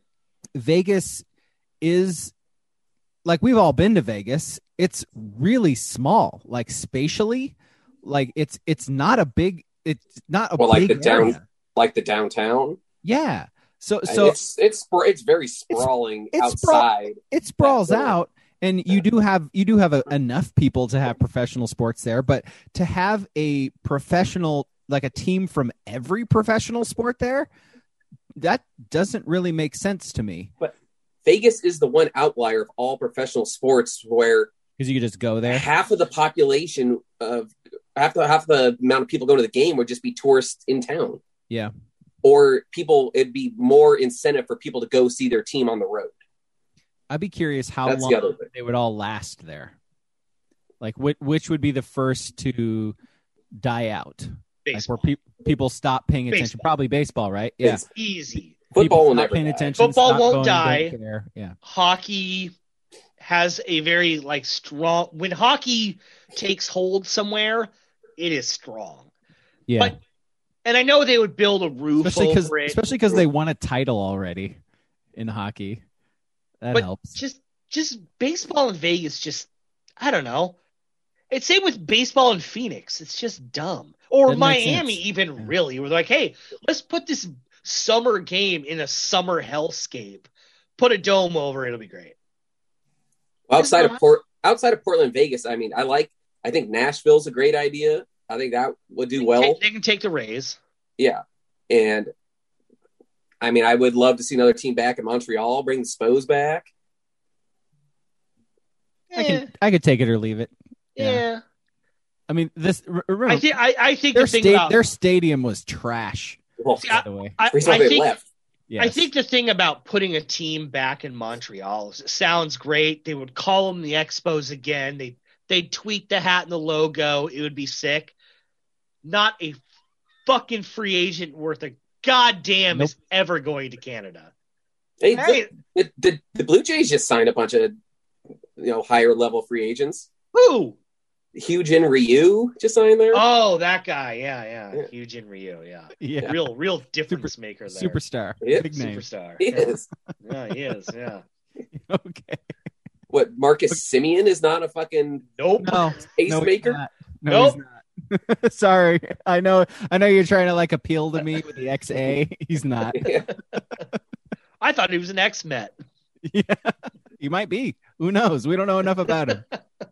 Vegas is like we've all been to Vegas. It's really small, like spatially, like it's it's not a big it's not a Well, like big the down- area. Like the downtown. Yeah. So And so it's it's spra- it's very sprawling it's sprawl- outside. it sprawls That's right. out, and you do have you do have a, enough people to have professional sports there, but to have a professional like a team from every professional sport there, that doesn't really make sense to me Vegas is the one outlier of all professional sports where because you could just go there. half of the population of half the half the amount of people going to the game would just be tourists in town. Yeah. Or people, it'd be more incentive for people to go see their team on the road. I'd be curious how That's the other long thing. they would all last there. Like, which, which would be the first to die out? Like, Baseball. where pe- people stop paying attention. Baseball. Probably baseball, right? Yeah. It's- Easy. Football People will stop never paying die. attention. Football stop won't going, die. don't care. Yeah. Hockey has a very like strong. When hockey takes hold somewhere, it is strong. Yeah. But and I know they would build a roof especially because over it. especially because they won a title already in hockey. That but helps. just just baseball in Vegas, just I don't know. It's same with baseball in Phoenix. It's just dumb. Or Doesn't make Miami, sense. even Yeah. really. We're like, hey, let's put this summer game in a summer hellscape. Put a dome over it, it'll be great. Well, outside It's of Port, outside of Portland, Vegas, I mean, I like. I think Nashville's a great idea. I think that would do well. They, they can take the Rays. Yeah, and I mean, I would love to see another team back in Montreal. Bring the Spos back. I Eh, can I could take it or leave it. yeah. yeah. I mean, this. r- Remember, I think I, I think their the thing sta- about their stadium was trash. Well, See, By the way, I, reason why I they think left. yes. I think the thing about putting a team back in Montreal is it sounds great. They would call them the Expos again. They they'd tweak the hat and the logo. It would be sick. Not a fucking free agent worth a goddamn Nope. is ever going to Canada. Hey, Hey, the, the, the, the Blue Jays just signed a bunch of you know higher level free agents. who? Hyujin Ryu just signed there. Oh, that guy. Yeah, yeah. Yeah. Hyujin Ryu. Yeah. yeah, Real, real difference maker there. superstar, Yeah, big name. Superstar. He is. Yeah, he is. Yeah. Okay, What Marcus Simeon is not a fucking Nope. no, ace no, he's maker. not. No, he's not. Sorry, I know. I know you're trying to like appeal to me with the X A. He's not. Yeah. I thought he was an ex-Met. Yeah, he might be. Who knows? We don't know enough about him.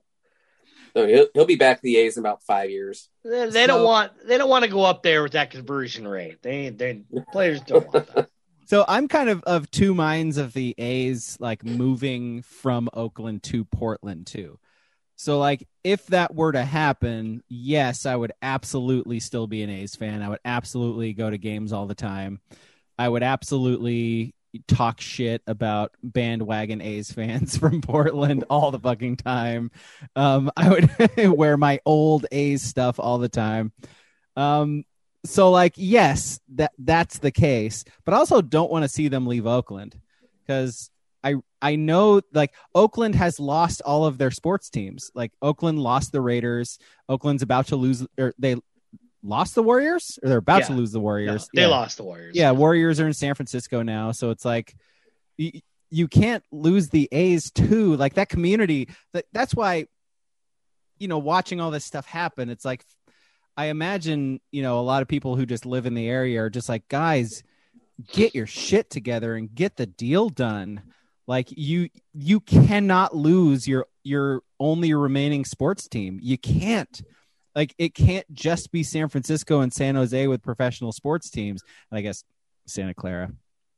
No, he'll, he'll be back to the A's in about five years. They, they So- don't want. They don't want to go up there with that conversion rate. They, they players don't want that. So I'm kind of of two minds of the A's like moving from Oakland to Portland too. So like if that were to happen, yes, I would absolutely still be an A's fan. I would absolutely go to games all the time. I would absolutely talk shit about bandwagon A's fans from Portland all the fucking time. Um, I would wear my old A's stuff all the time. Um, so like, yes, that that's the case, but I also don't want to see them leave Oakland because I, I know like Oakland has lost all of their sports teams. Like Oakland lost the Raiders. Oakland's about to lose, or they lost the Warriors, or they're about Yeah. to lose the No, Warriors. they Yeah. lost the Warriors. Yeah, Warriors are in San Francisco now, so it's like you, you can't lose the A's too. Like that community, that that's why, you know, watching all this stuff happen, it's like I imagine, you know, a lot of people who just live in the area are just like, guys, get your shit together and get the deal done. Like you you cannot lose your your only remaining sports team. You can't. Like it can't just be San Francisco and San Jose with professional sports teams. And I guess Santa Clara.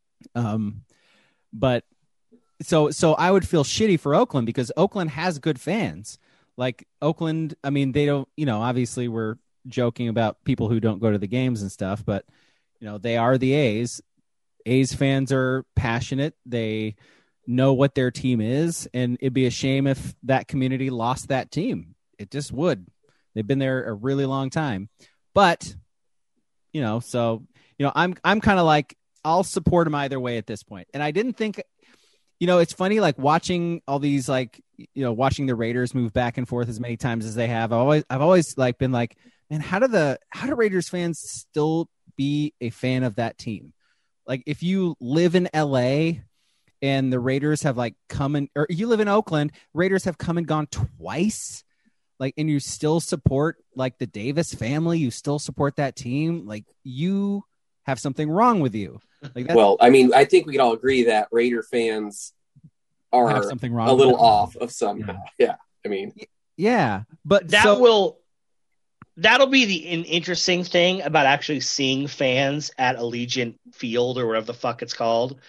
Um, but so so I would feel shitty for Oakland because Oakland has good fans. Like Oakland, I mean, they don't, you know, obviously we're joking about people who don't go to the games and stuff, but you know, they are the A's. A's fans are passionate. They know what their team is, and it'd be a shame if that community lost that team. It just would. They've been there a really long time, but you know, so, you know, I'm, I'm kind of like, I'll support them either way at this point. And I didn't think, you know, it's funny, like watching all these, like, you know, watching the Raiders move back and forth as many times as they have. I've always, I've always like been like, man, how do the, how do Raiders fans still be a fan of that team? Like if you live in L A and the Raiders have like come in, or you live in Oakland, Raiders have come and gone twice. Like, and you still support like the Davis family, you still support that team. Like you have something wrong with you. Like that's, Well, I mean, I think we can all agree that Raider fans have are something wrong a with little them. off of somehow. Yeah. I mean, Yeah, but that so, will that'll be the an interesting thing about actually seeing fans at Allegiant Field or whatever the fuck it's called.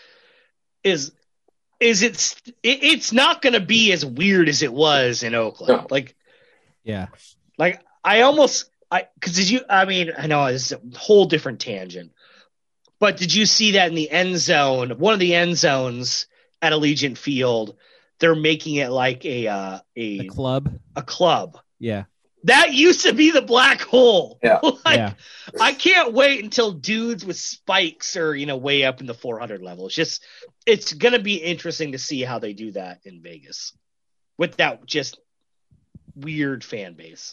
Is is it's it, it's not going to be as weird as it was in Oakland. No. Like yeah, like I almost I because did you I mean I know it's a whole different tangent, But did you see that in the end zone? One of the end zones at Allegiant Field, they're making it like a uh, a The club. a club. Yeah. That used to be the black hole. Yeah. like, Yeah. I can't wait until dudes with spikes are, you know, way up in the four hundred level. It's just, it's going to be interesting to see how they do that in Vegas with that just weird fan base.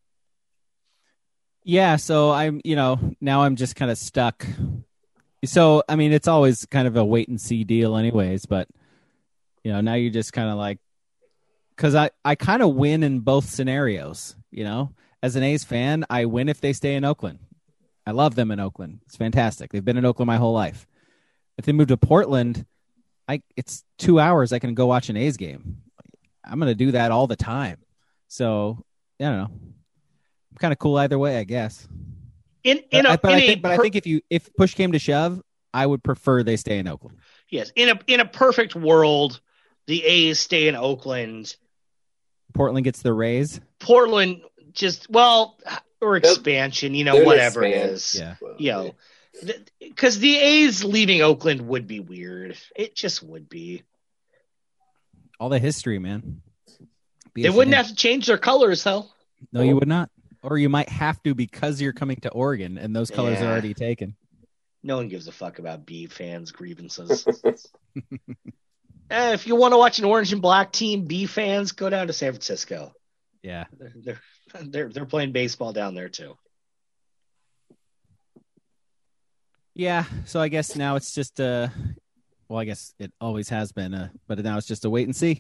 Yeah. So I'm, you know, now I'm just kind of stuck. So, I mean, it's always kind of a wait and see deal anyways, but, you know, now you're just kind of like, because I, I kind of win in both scenarios, you know. As an A's fan, I win if they stay in Oakland. I love them in Oakland. It's fantastic. They've been in Oakland my whole life. If they move to Portland, I it's two hours I can go watch an A's game. I'm going to do that all the time. So, I don't know. I'm kind of cool either way, I guess. In, in But, a, but, in I a think, but I per- think if you if push came to shove, I would prefer they stay in Oakland. yes, in a in a perfect world, the A's stay in Oakland. Portland gets the Rays. Portland just well or expansion, you know, They're whatever it expand. is. Yeah. You know, because the A's leaving Oakland would be weird. It just would be. All the history, man. Be They a wouldn't shame. have to change their colors, though. No, you would not. Or you might have to because you're coming to Oregon and those colors are Yeah. already taken. No one gives a fuck about B fans' grievances. Eh, if you want to watch an orange and black team, B fans, go down to San Francisco. Yeah. They're they're they're, they're playing baseball down there too. Yeah. So I guess now it's just uh well, I guess it always has been, uh, but now it's just a wait and see.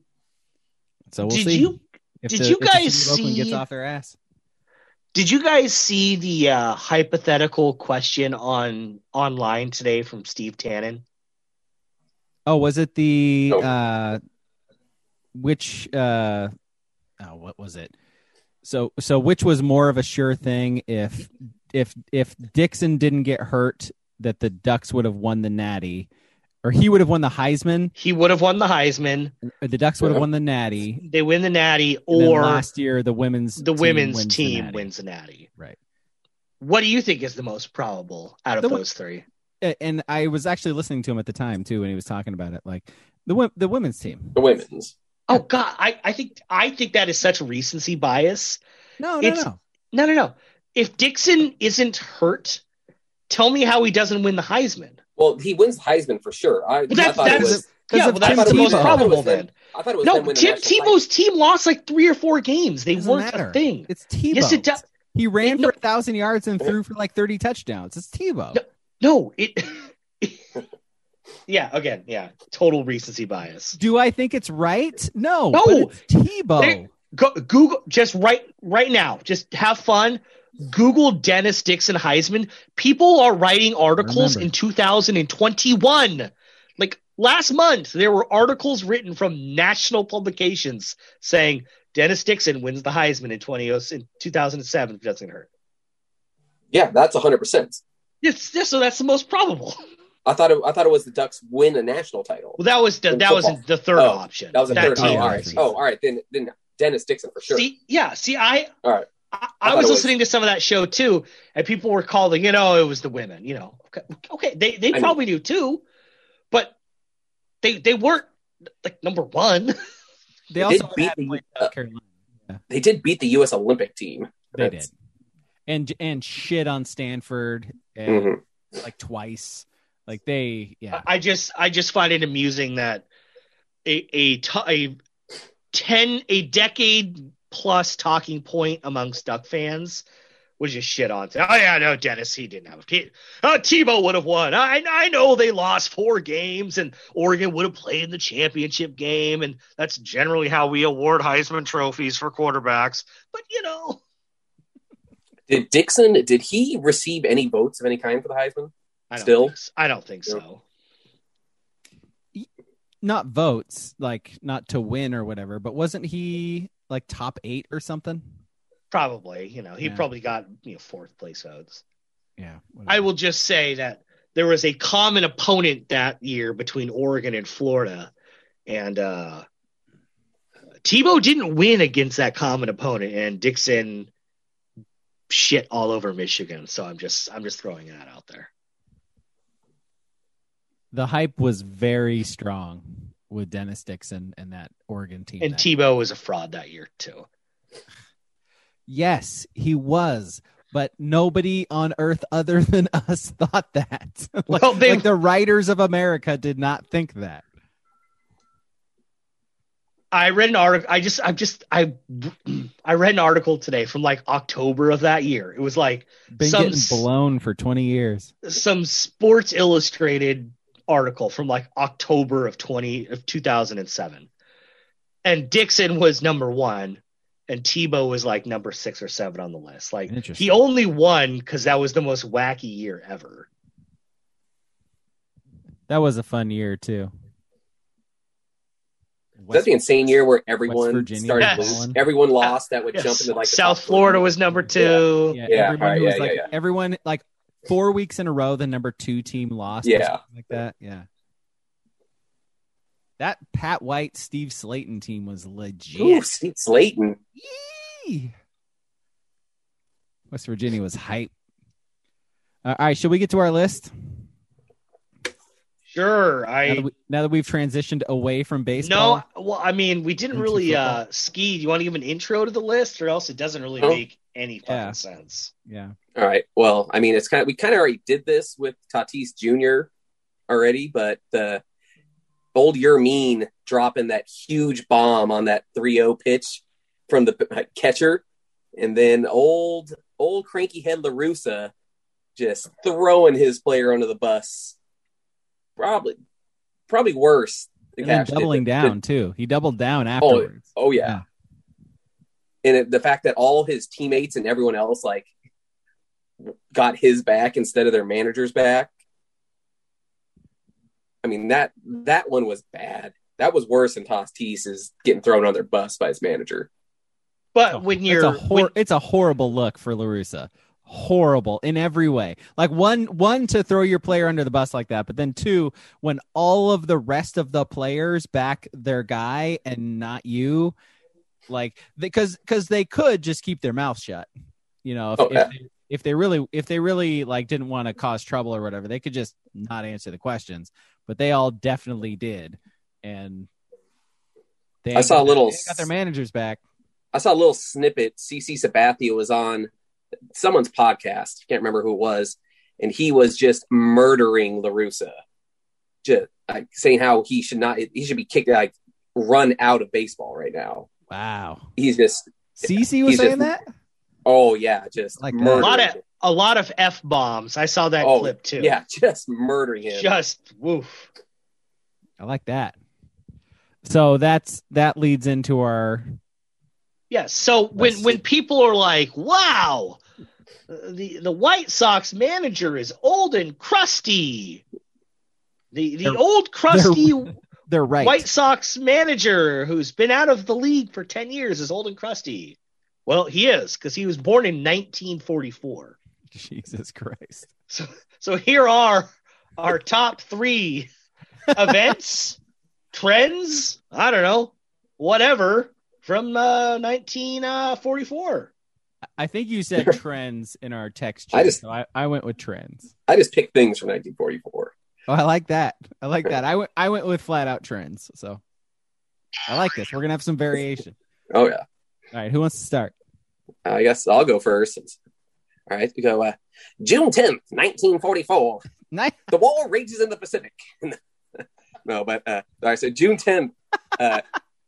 So we'll did see. you if did the, you if the guys city of Oakland see- gets off their ass. did you guys see the uh, hypothetical question on online today from Steve Tannen? Oh, was it the No. uh which uh oh what was it? So so which was more of a sure thing if if if Dixon didn't get hurt that the Ducks would have won the Natty, or he would have won the Heisman, He would have won the Heisman. or the Ducks would have Yeah. won the Natty, They win the Natty, and then or last year the women's the team women's wins the team Natty. wins the Natty. Right. What do you think is the most probable out of The wo- those three? A- And I was actually listening to him at the time too when he was talking about it, like the wo- the women's team. The women's. Oh God, I, I think I think that is such recency bias. No, no, It's- no. No, no, no. If Dixon isn't hurt, tell me how he doesn't win the Heisman. Well, he wins Heisman for sure. I, Well, that- I thought it that's- was. Because Yeah, of well, that's Tim I thought the it was- most Tebow. I thought it probable was them- then. I thought it was No, them winning Tim national title. Tebow's team lost like three or four games. They Doesn't weren't matter. a thing. It's Tebow. Yes, it does. He ran It- no- for a thousand yards and threw for like thirty touchdowns. It's Tebow. No. No, it. yeah, again, yeah, total recency bias. Do I think it's right? No. No. But it's Tebow. They- Go Google just right right now. Just have fun. Google Dennis Dixon Heisman. People are writing articles Remember. in two thousand twenty-one. Like last month, there were articles written from national publications saying Dennis Dixon wins the Heisman in twenty in two thousand seven if he doesn't get hurt. Yeah, that's one hundred percent. Yes, yes, so that's the most probable. I thought it, I thought it was the Ducks win a national title. Well, that was the, In that was football. the third Oh, option. That was the third. team. Oh, all right. team. Oh, all right. Then then Dennis Dixon for sure. See, yeah, see, I All right. I, I I thought was it was- listening to some of that show too, and people were calling, you know, it was the women. You know, okay, okay, they they I mean- probably do too, but they they weren't like number one. They They also did beat had the- played uh, South Carolina. They did beat the U S Olympic team. They did. That's- And and shit on Stanford and, Mhm. like twice. Like they, yeah. I just I just find it amusing that a a, t- a ten a decade plus talking point amongst Duck fans was just shit on. Oh yeah, no, Dennis, he didn't have a T- uh, Tebow would have won. I I know they lost four games and Oregon would have played in the championship game, and that's generally how we award Heisman trophies for quarterbacks. But you know, Did Dixon? Did he receive any votes of any kind for the Heisman? I don't Still? think so. I don't think so. Not votes, like not to win or whatever, but wasn't he like top eight or something? Probably, you know, he Yeah. probably got you know fourth place votes. Yeah. I will just say that there was a common opponent that year between Oregon and Florida, and uh, Tebow didn't win against that common opponent, and Dixon shit all over Michigan. So I'm just I'm just throwing that out there. The hype was very strong with Dennis Dixon and that Oregon team. And that Tebow was a fraud that year too. Yes, he was. But nobody on earth other than us thought that. like, Well, they- like the writers of America did not think that. I read an article. I just, I just, I, I read an article today from like October of that year. It was like Been some getting blown for twenty years. some Sports Illustrated article from like October of twenty of two thousand seven, and Dixon was number one, and Tebow was like number six or seven on the list. Like Interesting. he only won because that was the most wacky year ever. That was a fun year too. That's the insane year where everyone Virginia started Yes. losing. Everyone lost. That would Yes. jump into like the South top Florida three. was number two. Yeah, Yeah, everyone alright, who was yeah, like yeah, yeah. everyone like four weeks in a row, the number two team lost. or Yeah. something like that. Yeah. That Pat White, Steve Slayton team was legit. Ooh, Steve Slayton. Yee! West Virginia was hype. Uh, all right, should we get to our list Sure, now I that, we, now that we've transitioned away from baseball? no. Well, I mean, we didn't Into really football. uh, ski. Do you want to give an intro to the list, or else it doesn't really Oh. make any fucking Yeah. sense? Yeah. All right. Well, I mean, it's kind of we kind of already did this with Tatis Junior already, but the old Yermine dropping that huge bomb on that three oh pitch from the catcher, and then old old cranky head LaRussa just throwing his player under the bus. Probably, probably worse. than And then Cash did. doubling The- down too. He doubled down afterwards. Oh yeah. And it, the fact that all his teammates and everyone else like got his back instead of their manager's back. I mean that that one was bad. That was worse than Tatis is getting thrown on their bus by his manager. But when you're it's a, hor- when- it's a horrible look for LaRussa. Horrible in every way. Like one, one to throw your player under the bus like that, but then two, when all of the rest of the players back their guy and not you, like because because they could just keep their mouth shut. You know, if, Oh, if, yeah. they, if they really if they really like didn't want to cause trouble or whatever, they could just not answer the questions. But they all definitely did, and they I saw got a little their- they got their managers back. I saw a little snippet. C C Sabathia was on someone's podcast. Can't remember who it was. And he was just murdering LaRussa. Just like saying how he should not, he should be kicked, like run out of baseball right now. Wow. He's just, Cece was He's saying just- that? oh yeah, just Like that. a murdering. lot of a lot of f bombs. I saw that oh, clip too. yeah, just murdering him. just woof. I like that. So that's that leads into our Yes. So when Let's when see. people are like, "Wow, the the White Sox manager is old and crusty," the the They're- old crusty they're right. White Sox manager who's been out of the league for ten years is old and crusty. Well, he is because he was born in nineteen forty-four. Jesus Christ. So so here are our top three events, trends. I don't know, whatever. From uh, nineteen forty-four. I think you said trends in our text chat. I just- so I, I went with trends. I just picked things from nineteen forty-four. Oh, I like that. I like that. I went I went with flat out trends. So I like this. We're gonna have some variation. Oh yeah. All right, who wants to start? I guess I'll go first. All right, we go uh, June tenth, nineteen forty-four. Nice. The war rages in the Pacific. No, but uh, all right. So June tenth, uh,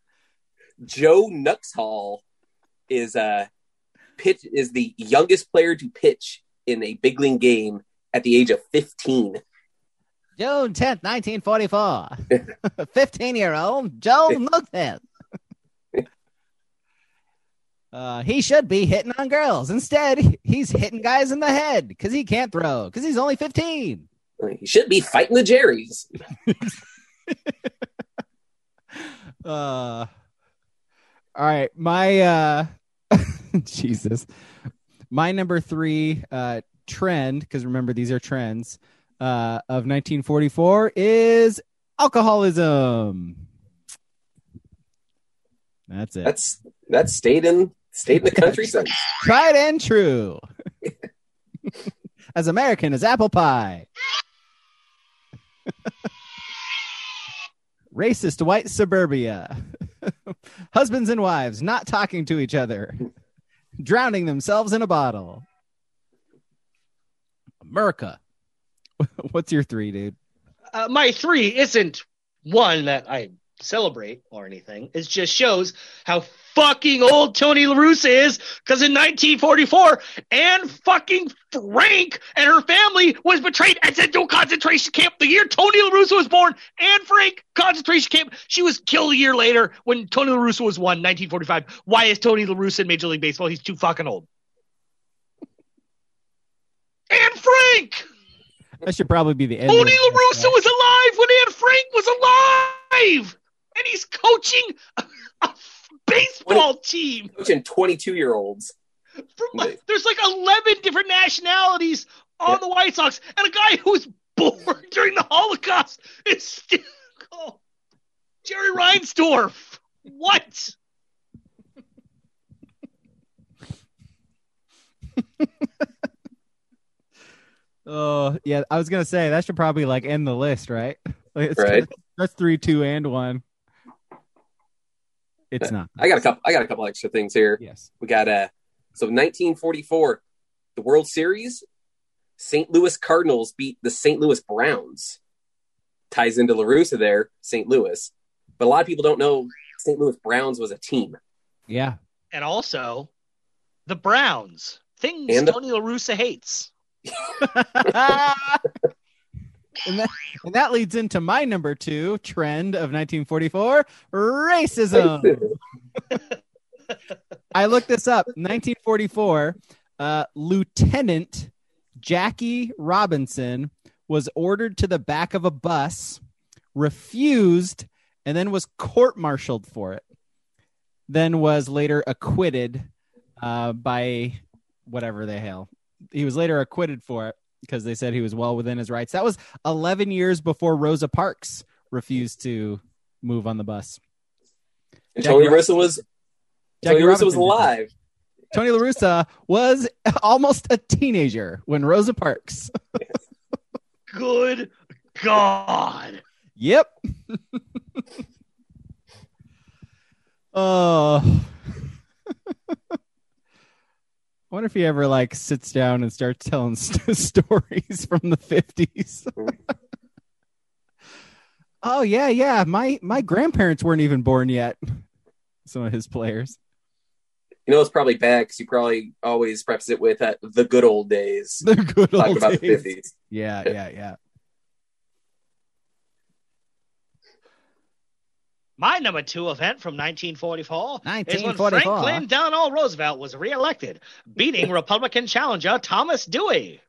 Joe Nuxhall is uh, pitch is the youngest player to pitch in a big league game at the age of fifteen. June tenth, nineteen forty-four. fifteen-year-old Joe Nugent. Uh, he should be hitting on girls. Instead, he's hitting guys in the head because he can't throw because he's only fifteen. He should be fighting the Jerrys. Uh, all right, my uh, Jesus, my number three uh trend, because remember these are trends uh of nineteen forty-four is alcoholism. That's it. That's that's stayed in stayed in the country since. Tried and true. As American as apple pie. Racist white suburbia. Husbands and wives not talking to each other. Drowning themselves in a bottle. America. What's your three, dude? Uh, my three isn't one that I celebrate or anything. It just shows how fucking old Tony La Russa is, because in nineteen forty-four, Anne fucking Frank and her family was betrayed and sent to a concentration camp the year Tony La Russa was born. Anne Frank, concentration camp. She was killed a year later when Tony La Russa was one, nineteen forty-five. Why is Tony La Russa in Major League Baseball? He's too fucking old. Anne Frank! That should probably be the end. Tony La Russa was alive when Anne Frank was alive! And he's coaching a, a baseball team. Coaching twenty-two-year-olds. From, there's like eleven different nationalities on yeah. the White Sox, and a guy who was born during the Holocaust is still oh, Jerry Reinsdorf. What? Oh, yeah, I was going to say, that should probably, like, end the list, right? Like, it's, right. That's three, two, and one. It's not. I got a couple I got a couple extra things here. Yes. We got, uh, so nineteen forty-four, the World Series, Saint Louis Cardinals beat the Saint Louis Browns. Ties into La Russa there, Saint Louis. But a lot of people don't know Saint Louis Browns was a team. Yeah. And also, the Browns. Things and the- Tony La Russa hates. and, that, and that leads into my number two trend of nineteen forty-four, racism. I looked this up. nineteen forty-four, uh, Lieutenant Jackie Robinson was ordered to the back of a bus, refused, and then was court-martialed for it. Then was later acquitted uh, by whatever the hell. He was later acquitted for it because they said he was well within his rights. That was eleven years before Rosa Parks refused to move on the bus. And Tony La Russa was Tony La Russa was alive. Tony La Russa was almost a teenager when Rosa Parks. Good God. Yep. Oh. I wonder if he ever like sits down and starts telling st- stories from the fifties. Oh yeah, yeah. My my grandparents weren't even born yet. Some of his players. You know, it's probably bad because he probably always prefaces it with uh, the good old days. The good old Talk about days. the fifties. Yeah, yeah, yeah. My number two event from nineteen forty-four, nineteen is forty-four. when Franklin Delano Roosevelt was reelected, beating Republican challenger Thomas Dewey.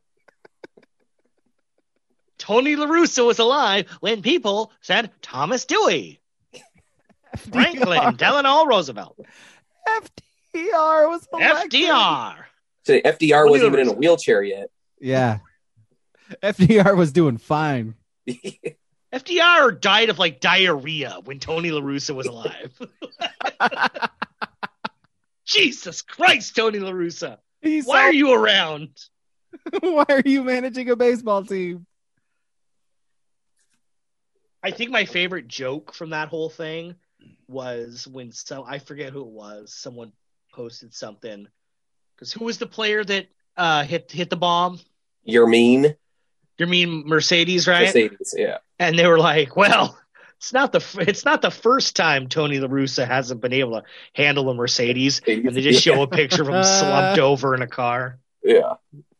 Tony La Russa was alive when people said Thomas Dewey. F D R. Franklin Delano Roosevelt. F D R was elected. F D R. So F D R Tony wasn't La even in a Russa. wheelchair yet. Yeah. F D R was doing fine. F D R died of like diarrhea when Tony La Russa was alive. Jesus Christ, Tony La Russa. He's Why so- are you around? Why are you managing a baseball team? I think my favorite joke from that whole thing was when some, I forget who it was, someone posted something. Because who was the player that uh, hit hit the bomb? You're mean. You mean Mercedes, right? Mercedes, yeah. And they were like, well, it's not the it's not the first time Tony La Russa hasn't been able to handle a Mercedes. And they just show a picture of him slumped over in a car. Yeah.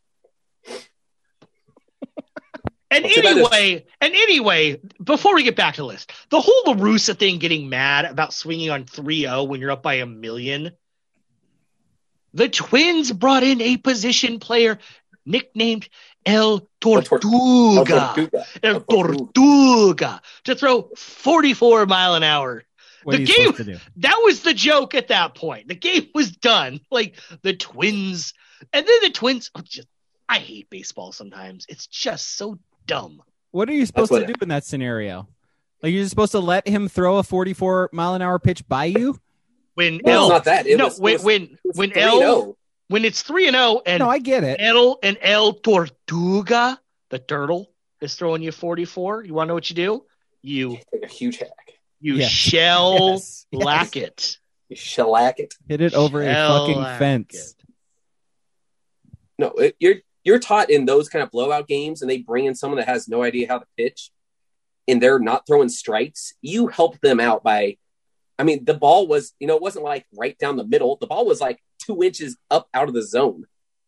And Well, too bad anyway, and anyway, before we get back to the list, the whole La Russa thing, getting mad about swinging on three oh when you're up by a million. The Twins brought in a position player nicknamed El Tortuga. El Tortuga. El El Tortuga. Tortuga to throw forty-four mile an hour. What The are you game- supposed to do? That was the joke at that point. The game was done. Like the Twins, and then the Twins. Oh, just, I hate baseball sometimes. It's just so dumb. What are you supposed That's to what- do in that scenario? Like you're supposed to let him throw a forty-four mile an hour pitch by you? When No, El, it's not that. It no, was, when it was, when it was when three El oh. when it's three and zero and No, I get it. El and El Tortuga, the turtle, is throwing you forty-four, you want to know what you do? You Take a huge hack. you Yes. shell Yes. Yes. lack it. You shellac it. Hit it over a fucking Shellac fence. it. No, it, you're you're taught in those kind of blowout games, and they bring in someone that has no idea how to pitch, and they're not throwing strikes. You help them out by, I mean, the ball was, you know, it wasn't like right down the middle. The ball was like two inches up out of the zone.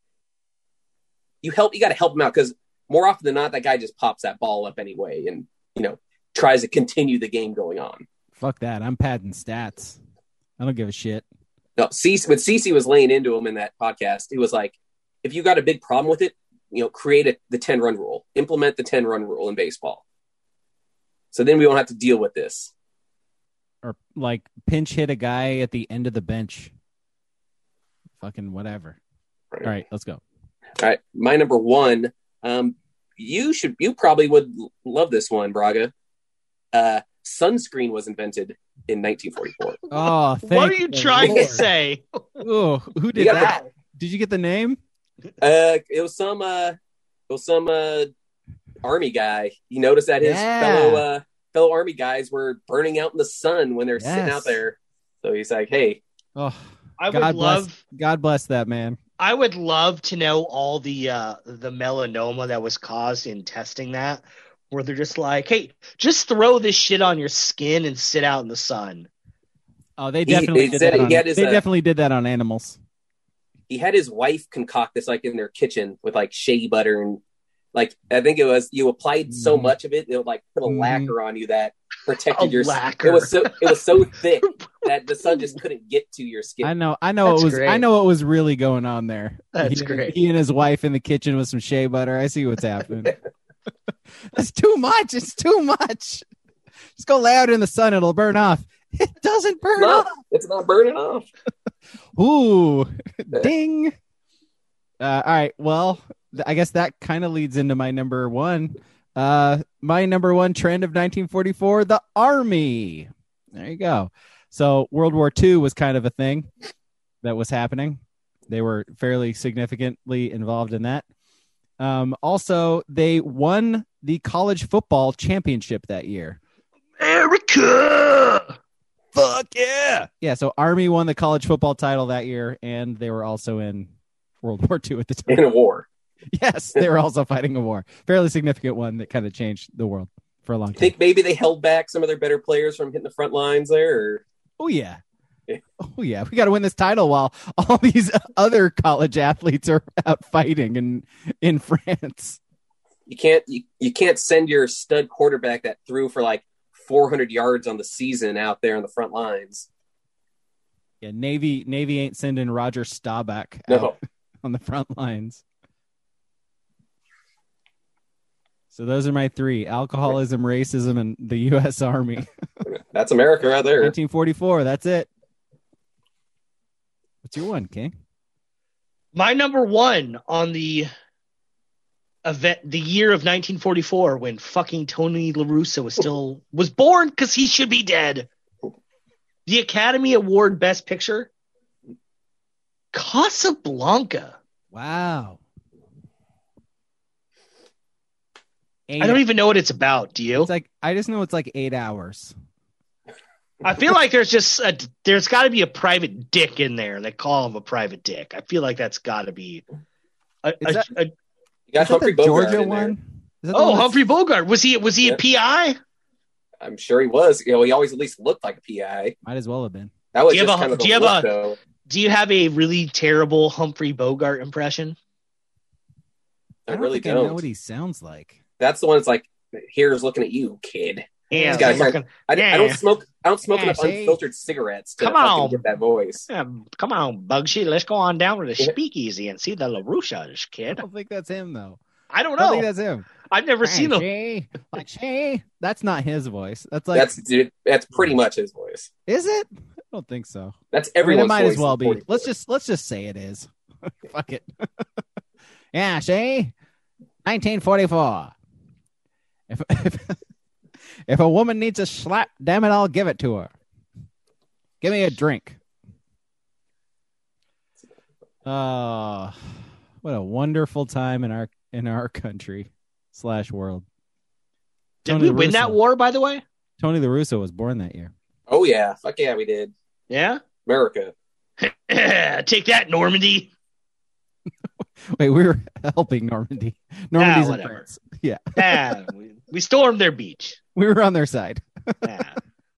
You help, you got to help them out because more often than not, that guy just pops that ball up anyway, and you know, tries to continue the game going on. Fuck that. I'm padding stats. I don't give a shit. No, Cece, when Cece was laying into him in that podcast, he was like, if you got a big problem with it, you know, create a, the ten run rule, implement the ten run rule in baseball. So then we won't have to deal with this. Or like pinch hit a guy at the end of the bench. Fucking whatever. Right. All right, let's go. All right. My number one, um, you should, you probably would love this one, Braga. Uh, sunscreen was invented in nineteen forty-four. Oh, thank What are you the trying Lord. to say? Oh, who You did got that? Did you get the name? Uh, it was some, uh, it was some, uh, army guy. You noticed that his Yeah. fellow, uh, fellow army guys were burning out in the sun when they're sitting Yes. out there. So he's like, hey, Oh, I would God love bless. God bless that man. I would love to know all the uh, the melanoma that was caused in testing that, where they're just like, hey, just throw this shit on your skin and sit out in the sun. Oh, they He- definitely he did said that. he On, had his, they uh, definitely did that on animals. he had his wife concoct this like in their kitchen with like shea butter and like I think it was you applied so Mhm. much of it it would like put a Mhm. lacquer on you that protected A your lacquer. It was so it was so thick that the sun just couldn't get to your skin. I know. I know. That's it was. great. I know what was really going on there. That's he, great. He and his wife in the kitchen with some shea butter. I see what's happening. That's too much. It's too much. Just go lay out in the sun. It'll burn off. It doesn't burn It's not, off. it's not burning off. Ooh, ding. Uh, all right. Well, th- I guess that kind of leads into my number one. Uh, my number one trend of nineteen forty-four, the Army. There you go. So World War Two was kind of a thing that was happening. They were fairly significantly involved in that. Um, also, they won the college football championship that year. America! Fuck yeah. Yeah, so Army won the college football title that year, and they were also in World War Two at the time. In a war. Yes, they were also fighting a war. Fairly significant one that kind of changed the world for a long I time. think maybe they held back some of their better players from hitting the front lines there. Or... Oh, yeah. Yeah. Oh, yeah. We got to win this title while all these other college athletes are out fighting in, in France. You can't you, you can't send your stud quarterback that threw for like four hundred yards on the season out there on the front lines. Yeah, Navy Navy ain't sending Roger Staubach No. out on the front lines. So those are my three: alcoholism, racism, and the U S Army. That's America right there. nineteen forty-four. That's it. What's your one, King? My number one on the event, the year of nineteen forty-four, when fucking Tony La Russa was still was born because he should be dead. The Academy Award Best Picture, Casablanca. Wow. Eight, I don't even know what it's about. Do you? It's like I just know it's like eight hours. I feel like there's just a, there's got to be a private dick in there. They call him a private dick. I feel like that's got to be. A, Is a- that- a- You got Is that Humphrey the Bogart Georgia in there. one? Is that the oh, one that's- Humphrey Bogart. Was he? Was he Yeah. a P I? I'm sure he was. You know, he always at least looked like a P I. Might as well have been. That was Do you have just a- kind of do the you have look, a- though. Do you have a really terrible Humphrey Bogart impression? I, don't really think I know don't. what he sounds like. That's the one that's like, here's looking at you, kid. Yeah, This guy's fucking- I, I don't Yeah. smoke. I don't smoke Yeah, enough see? unfiltered cigarettes to Come fucking on. get that voice. Yeah, come on, Bugsy. Let's go on down to the Yeah. speakeasy and see the LaRushas, I kid. don't think that's him though. I don't I don't know. think that's him. I've never Hey, seen him. Shay. Like Shay. That's not his voice. That's like that's dude. That's pretty much his voice. is it? I don't think so. That's I mean, everyone's it might voice as well in be. forty-four. Let's just let's just say it is. Fuck it. Yeah, Shay. nineteen forty-four. If, if if a woman needs a slap, damn it, I'll give it to her. Give me a drink. Oh, what a wonderful time in our in our country slash world. Did Tony we La win that Russa. war, by the way? Tony La Russa was born that year. Oh yeah, fuck yeah, we did. Yeah. America. Take that, Normandy. Wait, we were helping Normandy. Normandy's in whatever. France. Yeah, Yeah, we, we stormed their beach. we were on their side. Yeah.